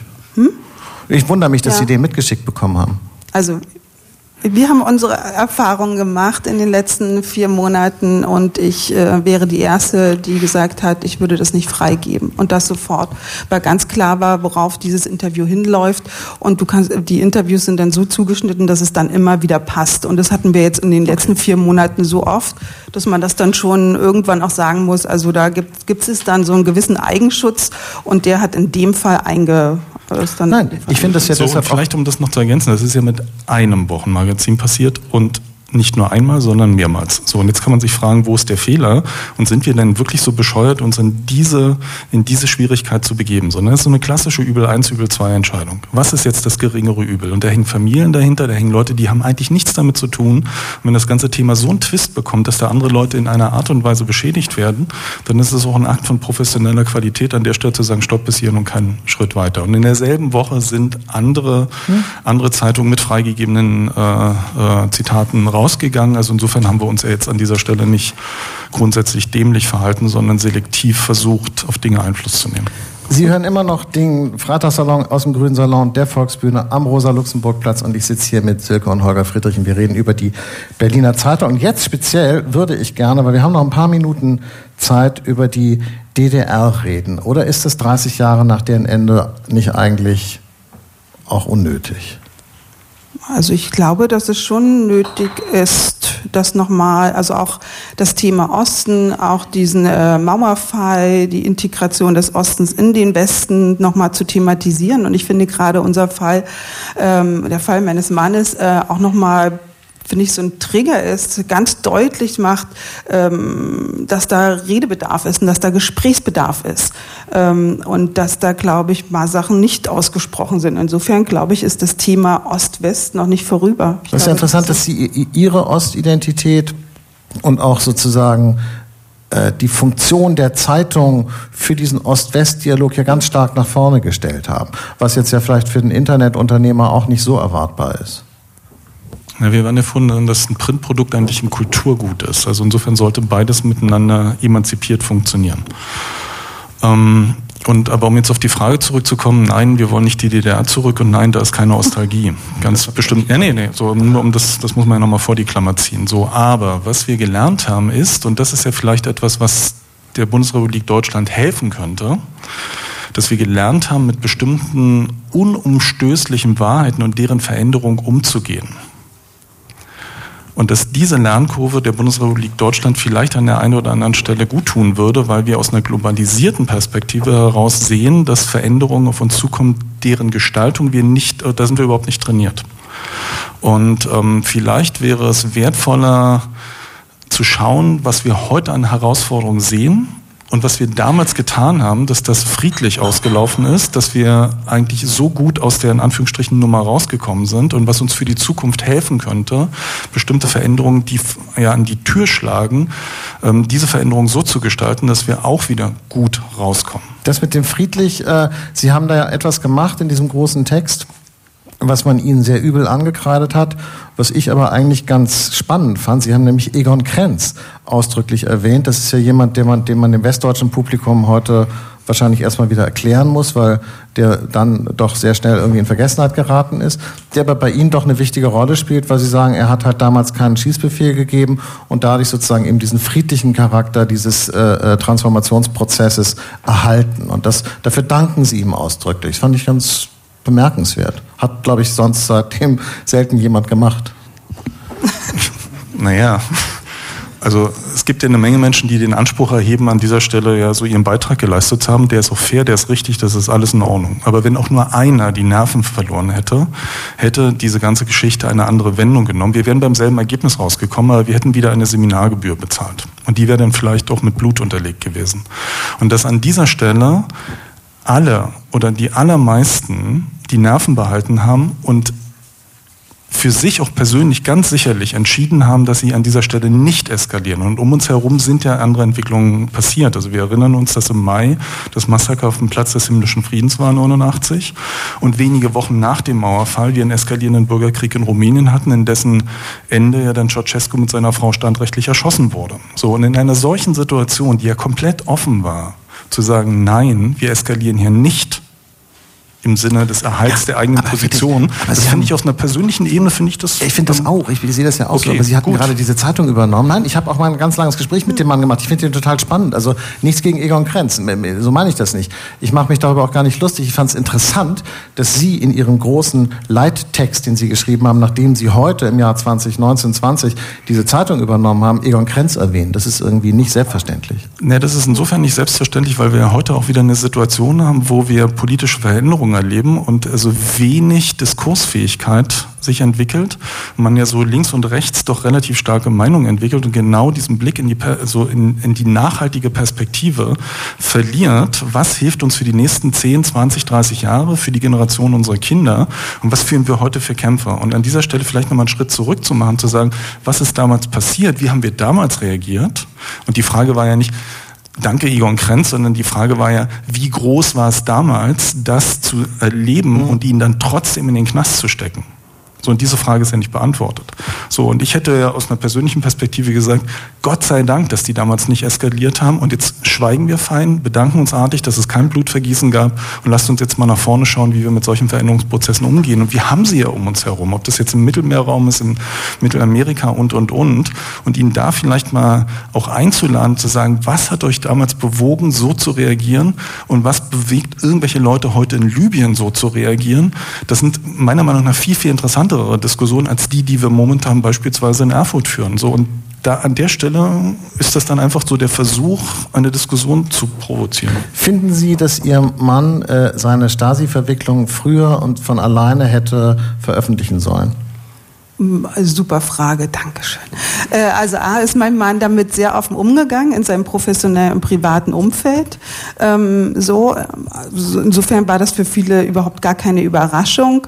Ich wundere mich, dass Sie den mitgeschickt bekommen haben. Also wir haben unsere Erfahrungen gemacht in den letzten 4 Monaten und ich wäre die Erste, die gesagt hat, ich würde das nicht freigeben. Und das sofort, weil ganz klar war, worauf dieses Interview hinläuft. Und die Interviews sind dann so zugeschnitten, dass es dann immer wieder passt. Und das hatten wir jetzt in den letzten 4 Monaten so oft, dass man das dann schon irgendwann auch sagen muss. Also da gibt es dann so einen gewissen Eigenschutz und der hat in dem Fall Nein, ich finde das ja so, deshalb vielleicht, um das noch zu ergänzen, das ist ja mit einem Wochenmagazin passiert und nicht nur einmal, sondern mehrmals. So, und jetzt kann man sich fragen, wo ist der Fehler? Und sind wir denn wirklich so bescheuert, uns in diese Schwierigkeit zu begeben? Sondern das ist so eine klassische Übel 1, Übel 2 Entscheidung. Was ist jetzt das geringere Übel? Und da hängen Familien dahinter, da hängen Leute, die haben eigentlich nichts damit zu tun. Und wenn das ganze Thema so einen Twist bekommt, dass da andere Leute in einer Art und Weise beschädigt werden, dann ist es auch ein Akt von professioneller Qualität, an der Stelle zu sagen, stopp bis hierhin und keinen Schritt weiter. Und in derselben Woche sind andere Zeitungen mit freigegebenen Zitaten rausgegangen. Also insofern haben wir uns ja jetzt an dieser Stelle nicht grundsätzlich dämlich verhalten, sondern selektiv versucht, auf Dinge Einfluss zu nehmen. Sie hören immer noch den Freitagssalon aus dem Grünen Salon der Volksbühne am Rosa-Luxemburg-Platz und ich sitze hier mit Silke und Holger Friedrich und wir reden über die Berliner Zeitung. Und jetzt speziell würde ich gerne, weil wir haben noch ein paar Minuten Zeit, über die DDR reden. Oder ist es 30 Jahre nach deren Ende nicht eigentlich auch unnötig? Also ich glaube, dass es schon nötig ist, das nochmal, also auch das Thema Osten, auch diesen Mauerfall, die Integration des Ostens in den Westen nochmal zu thematisieren. Und ich finde gerade unser Fall, der Fall meines Mannes, auch nochmal, finde ich, so ein Trigger ist, ganz deutlich macht, dass da Redebedarf ist und dass da Gesprächsbedarf ist. Und dass da, glaube ich, mal Sachen nicht ausgesprochen sind. Insofern, glaube ich, ist das Thema Ost-West noch nicht vorüber. Das ist ja interessant, dass Sie Ihre Ostidentität und auch sozusagen die Funktion der Zeitung für diesen Ost-West-Dialog ja ganz stark nach vorne gestellt haben. Was jetzt ja vielleicht für den Internetunternehmer auch nicht so erwartbar ist. Ja, wir waren erfunden, dass ein Printprodukt eigentlich ein Kulturgut ist. Also insofern sollte beides miteinander emanzipiert funktionieren. Aber um jetzt auf die Frage zurückzukommen, nein, wir wollen nicht die DDR zurück und nein, da ist keine Nostalgie. Ganz bestimmt. Ja, nee, so nur um das muss man ja nochmal vor die Klammer ziehen. So, aber was wir gelernt haben ist, und das ist ja vielleicht etwas, was der Bundesrepublik Deutschland helfen könnte, dass wir gelernt haben, mit bestimmten unumstößlichen Wahrheiten und deren Veränderung umzugehen. Und dass diese Lernkurve der Bundesrepublik Deutschland vielleicht an der einen oder anderen Stelle gut tun würde, weil wir aus einer globalisierten Perspektive heraus sehen, dass Veränderungen auf uns zukommen, deren Gestaltung da sind wir überhaupt nicht trainiert. Und vielleicht wäre es wertvoller zu schauen, was wir heute an Herausforderungen sehen und was wir damals getan haben, dass das friedlich ausgelaufen ist, dass wir eigentlich so gut aus der in Anführungsstrichen Nummer rausgekommen sind und was uns für die Zukunft helfen könnte, bestimmte Veränderungen, die ja an die Tür schlagen, diese Veränderungen so zu gestalten, dass wir auch wieder gut rauskommen. Das mit dem friedlich, Sie haben da ja etwas gemacht in diesem großen Text, was man ihnen sehr übel angekreidet hat, was ich aber eigentlich ganz spannend fand. Sie haben nämlich Egon Krenz ausdrücklich erwähnt. Das ist ja jemand, den man dem westdeutschen Publikum heute wahrscheinlich erstmal wieder erklären muss, weil der dann doch sehr schnell irgendwie in Vergessenheit geraten ist, der aber bei Ihnen doch eine wichtige Rolle spielt, weil Sie sagen, er hat halt damals keinen Schießbefehl gegeben und dadurch sozusagen eben diesen friedlichen Charakter dieses Transformationsprozesses erhalten. Und dafür danken Sie ihm ausdrücklich. Das fand ich ganz bemerkenswert. Hat, glaube ich, sonst seitdem selten jemand gemacht. Naja, also es gibt ja eine Menge Menschen, die den Anspruch erheben, an dieser Stelle ja so ihren Beitrag geleistet zu haben. Der ist auch fair, der ist richtig, das ist alles in Ordnung. Aber wenn auch nur einer die Nerven verloren hätte, hätte diese ganze Geschichte eine andere Wendung genommen. Wir wären beim selben Ergebnis rausgekommen, aber wir hätten wieder eine Seminargebühr bezahlt. Und die wäre dann vielleicht auch mit Blut unterlegt gewesen. Und dass an dieser Stelle alle oder die allermeisten die Nerven behalten haben und für sich auch persönlich ganz sicherlich entschieden haben, dass sie an dieser Stelle nicht eskalieren. Und um uns herum sind ja andere Entwicklungen passiert. Also wir erinnern uns, dass im Mai das Massaker auf dem Platz des Himmlischen Friedens war, 89. Und wenige Wochen nach dem Mauerfall wir einen eskalierenden Bürgerkrieg in Rumänien hatten, in dessen Ende ja dann Ceausescu mit seiner Frau standrechtlich erschossen wurde. So, und in einer solchen Situation, die ja komplett offen war, zu sagen, nein, wir eskalieren hier nicht, im Sinne des Erhalts der eigenen Position. Das finde ich auf einer persönlichen Ebene, finde ich das... Ich finde das auch, ich sehe das ja auch so, aber Sie hatten gerade diese Zeitung übernommen. Nein, ich habe auch mal ein ganz langes Gespräch mit dem Mann gemacht. Ich finde den total spannend. Also nichts gegen Egon Krenz, so meine ich das nicht. Ich mache mich darüber auch gar nicht lustig. Ich fand es interessant, dass Sie in Ihrem großen Leittext, den Sie geschrieben haben, nachdem Sie heute im Jahr 2019/20 diese Zeitung übernommen haben, Egon Krenz erwähnen. Das ist irgendwie nicht selbstverständlich. Ne, das ist insofern nicht selbstverständlich, weil wir heute auch wieder eine Situation haben, wo wir politische Veränderungen erleben und also wenig Diskursfähigkeit sich entwickelt. Und man ja so links und rechts doch relativ starke Meinungen entwickelt und genau diesen Blick in die nachhaltige Perspektive verliert. Was hilft uns für die nächsten 10, 20, 30 Jahre, für die Generation unserer Kinder und was führen wir heute für Kämpfe? Und an dieser Stelle vielleicht nochmal einen Schritt zurück zu machen, zu sagen, was ist damals passiert? Wie haben wir damals reagiert? Und die Frage war ja nicht, danke Egon Krenz, sondern die Frage war ja, wie groß war es damals, das zu erleben und ihn dann trotzdem in den Knast zu stecken? So, und diese Frage ist ja nicht beantwortet. So, und ich hätte ja aus einer persönlichen Perspektive gesagt, Gott sei Dank, dass die damals nicht eskaliert haben und jetzt schweigen wir fein, bedanken uns artig, dass es kein Blutvergießen gab und lasst uns jetzt mal nach vorne schauen, wie wir mit solchen Veränderungsprozessen umgehen. Und wir haben sie ja um uns herum, ob das jetzt im Mittelmeerraum ist, in Mittelamerika und ihnen da vielleicht mal auch einzuladen, zu sagen, was hat euch damals bewogen, so zu reagieren und was bewegt irgendwelche Leute heute in Libyen so zu reagieren? Das sind meiner Meinung nach viel, viel interessantere Diskussionen als die wir momentan beispielsweise in Erfurt führen. So, und da an der Stelle ist das dann einfach so der Versuch, eine Diskussion zu provozieren. Finden Sie, dass Ihr Mann seine Stasi-Verwicklung früher und von alleine hätte veröffentlichen sollen? Super Frage, Dankeschön. Also A ist mein Mann damit sehr offen umgegangen in seinem professionellen und privaten Umfeld. Insofern war das für viele überhaupt gar keine Überraschung.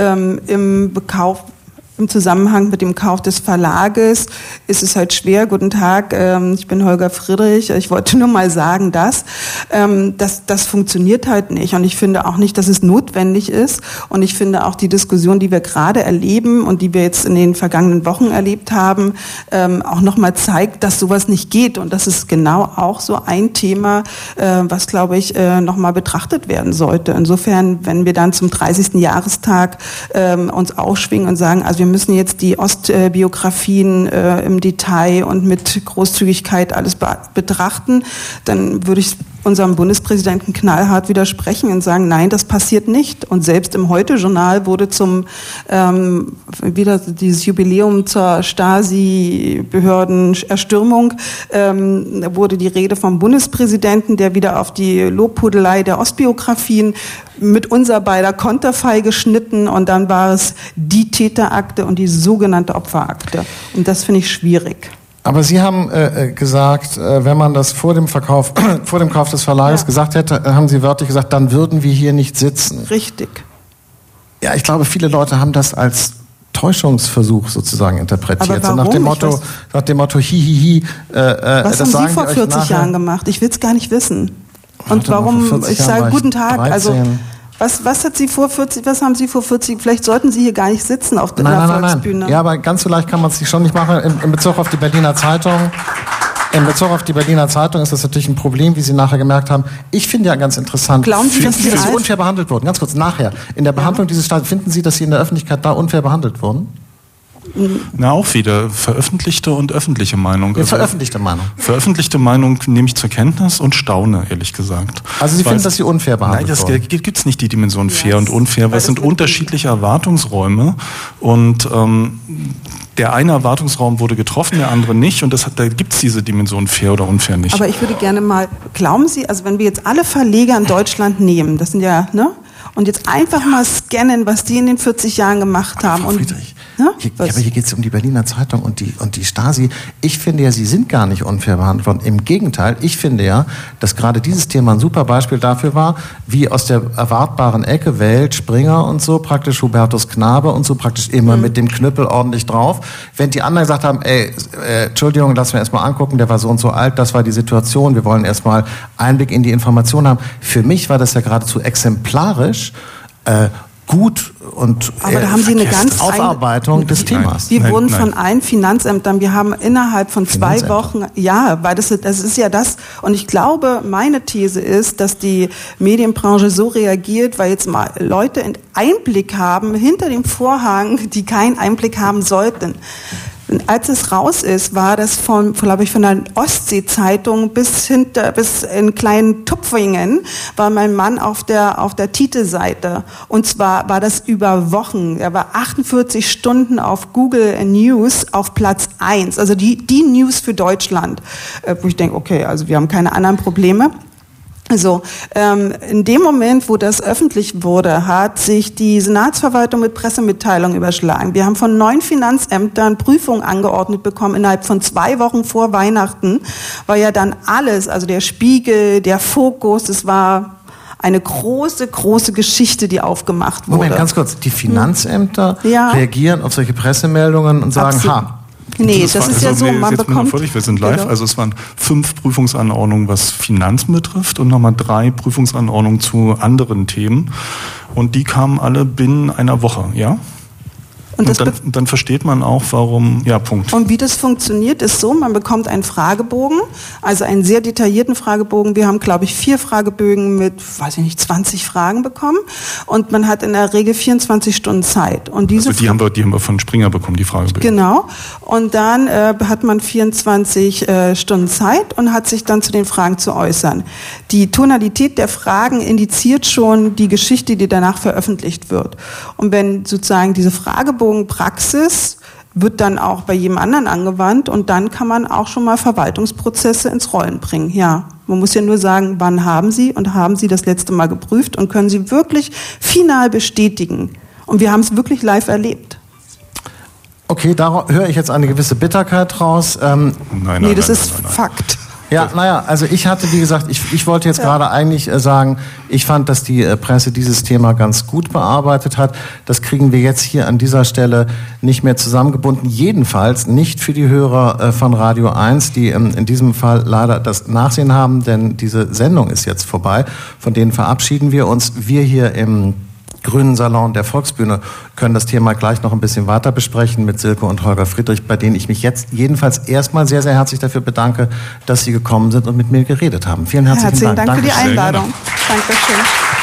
Im Zusammenhang mit dem Kauf des Verlages ist es halt schwer. Guten Tag, ich bin Holger Friedrich. Ich wollte nur mal sagen, das funktioniert halt nicht. Und ich finde auch nicht, dass es notwendig ist. Und ich finde auch die Diskussion, die wir gerade erleben und die wir jetzt in den vergangenen Wochen erlebt haben, auch nochmal zeigt, dass sowas nicht geht. Und das ist genau auch so ein Thema, was, glaube ich, nochmal betrachtet werden sollte. Insofern, wenn wir dann zum 30. Jahrestag uns aufschwingen und sagen, also wir müssen jetzt die Ostbiografien im Detail und mit Großzügigkeit alles betrachten, dann würde ich unserem Bundespräsidenten knallhart widersprechen und sagen, nein, das passiert nicht. Und selbst im Heute-Journal wurde wieder dieses Jubiläum zur Stasi-Behördenerstürmung, wurde die Rede vom Bundespräsidenten, der wieder auf die Lobhudelei der Ostbiografien mit unser beider Konterfei geschnitten und dann war es die Täterakte und die sogenannte Opferakte. Und das finde ich schwierig. Aber Sie haben gesagt, wenn man das vor dem Kauf des Verlages gesagt hätte, haben Sie wörtlich gesagt, dann würden wir hier nicht sitzen. Richtig. Ja, ich glaube, viele Leute haben das als Täuschungsversuch sozusagen interpretiert. Aber warum? So nach dem Motto, hihihi. Was haben Sie vor 40 Jahren gemacht? Ich will es gar nicht wissen. Und warum, ich sage, guten Tag, 13. Was hat Sie vor 40, was haben Sie vor 40, vielleicht sollten Sie hier gar nicht sitzen auf der Volksbühne. Nein. Ja, aber ganz so leicht kann man es sich schon nicht machen. In Bezug auf die Berliner Zeitung. In Bezug auf die Berliner Zeitung ist das natürlich ein Problem, wie Sie nachher gemerkt haben. Ich finde ja ganz interessant, glauben Sie, dass Sie unfair behandelt wurden? Ganz kurz, nachher. In der Behandlung dieses Staates, finden Sie, dass Sie in der Öffentlichkeit da unfair behandelt wurden? Na, auch wieder veröffentlichte und öffentliche Meinung. Ja, veröffentlichte Meinung. Veröffentlichte Meinung nehme ich zur Kenntnis und staune, ehrlich gesagt. Also Sie finden, dass Sie unfair behandelt wurden? Nein, das gibt's nicht, die Dimension fair und unfair, weil es sind unterschiedliche Erwartungsräume und der eine Erwartungsraum wurde getroffen, der andere nicht und da gibt's diese Dimension fair oder unfair nicht. Aber ich würde gerne mal, glauben Sie, also wenn wir jetzt alle Verleger in Deutschland nehmen, das sind ja, ne? Und jetzt einfach mal scannen, was die in den 40 Jahren gemacht haben. Frau Friedrich, aber hier geht es um die Berliner Zeitung und die Stasi. Ich finde ja, Sie sind gar nicht unfair behandelt worden. Im Gegenteil, ich finde ja, dass gerade dieses Thema ein super Beispiel dafür war, wie aus der erwartbaren Ecke Welt, Springer und so, praktisch Hubertus Knabe und so, praktisch immer mit dem Knüppel ordentlich drauf. Wenn die anderen gesagt haben, Entschuldigung, lass mir erstmal angucken, der war so und so alt, das war die Situation, wir wollen erstmal Einblick in die Information haben. Für mich war das ja geradezu exemplarisch, gut und aber da haben Sie eine ganz Aufarbeitung des Themas. Wir wurden von allen Finanzämtern, wir haben innerhalb von 2 Wochen, weil das ist ja das, und ich glaube, meine These ist, dass die Medienbranche so reagiert, weil jetzt mal Leute einen Einblick haben hinter dem Vorhang, die keinen Einblick haben sollten. Als es raus ist, war das glaube ich, von der Ostsee-Zeitung bis in kleinen Tupfingen, war mein Mann auf der Titelseite. Und zwar war das über Wochen. Er war 48 Stunden auf Google News auf Platz 1. Also die News für Deutschland. Wo ich denke, okay, also wir haben keine anderen Probleme. So, in dem Moment, wo das öffentlich wurde, hat sich die Senatsverwaltung mit Pressemitteilungen überschlagen. Wir haben von 9 Finanzämtern Prüfungen angeordnet bekommen innerhalb von 2 Wochen vor Weihnachten, weil ja dann alles, also der Spiegel, der Fokus, es war eine große, große Geschichte, die aufgemacht wurde. Moment, ganz kurz, die Finanzämter reagieren auf solche Pressemeldungen und sagen, Nee, das ist ja so, man bekommt... Wir sind live, also es waren 5 Prüfungsanordnungen, was Finanzen betrifft und nochmal 3 Prüfungsanordnungen zu anderen Themen und die kamen alle binnen einer Woche, ja? Und dann versteht man auch, warum, Punkt. Und wie das funktioniert, ist so, man bekommt einen Fragebogen, also einen sehr detaillierten Fragebogen. Wir haben, glaube ich, 4 Fragebögen mit, 20 Fragen bekommen. Und man hat in der Regel 24 Stunden Zeit. Und diese die haben wir von Springer bekommen, die Fragebögen. Genau. Und dann hat man 24 Stunden Zeit und hat sich dann zu den Fragen zu äußern. Die Tonalität der Fragen indiziert schon die Geschichte, die danach veröffentlicht wird. Und wenn sozusagen diese Fragebogenpraxis wird dann auch bei jedem anderen angewandt und dann kann man auch schon mal Verwaltungsprozesse ins Rollen bringen. Ja, man muss ja nur sagen, wann haben Sie und haben Sie das letzte Mal geprüft und können Sie wirklich final bestätigen. Und wir haben es wirklich live erlebt. Okay, da höre ich jetzt eine gewisse Bitterkeit raus. Nein, das ist Fakt. Ja, also ich hatte, wie gesagt, ich wollte jetzt gerade eigentlich sagen, ich fand, dass die Presse dieses Thema ganz gut bearbeitet hat. Das kriegen wir jetzt hier an dieser Stelle nicht mehr zusammengebunden. Jedenfalls nicht für die Hörer von Radio 1, die in diesem Fall leider das Nachsehen haben, denn diese Sendung ist jetzt vorbei. Von denen verabschieden wir uns. Wir hier im Grünen Salon der Volksbühne können das Thema gleich noch ein bisschen weiter besprechen mit Silke und Holger Friedrich, bei denen ich mich jetzt jedenfalls erstmal sehr, sehr herzlich dafür bedanke, dass Sie gekommen sind und mit mir geredet haben. Vielen herzlichen Dank. Dank für die Einladung. Dankeschön.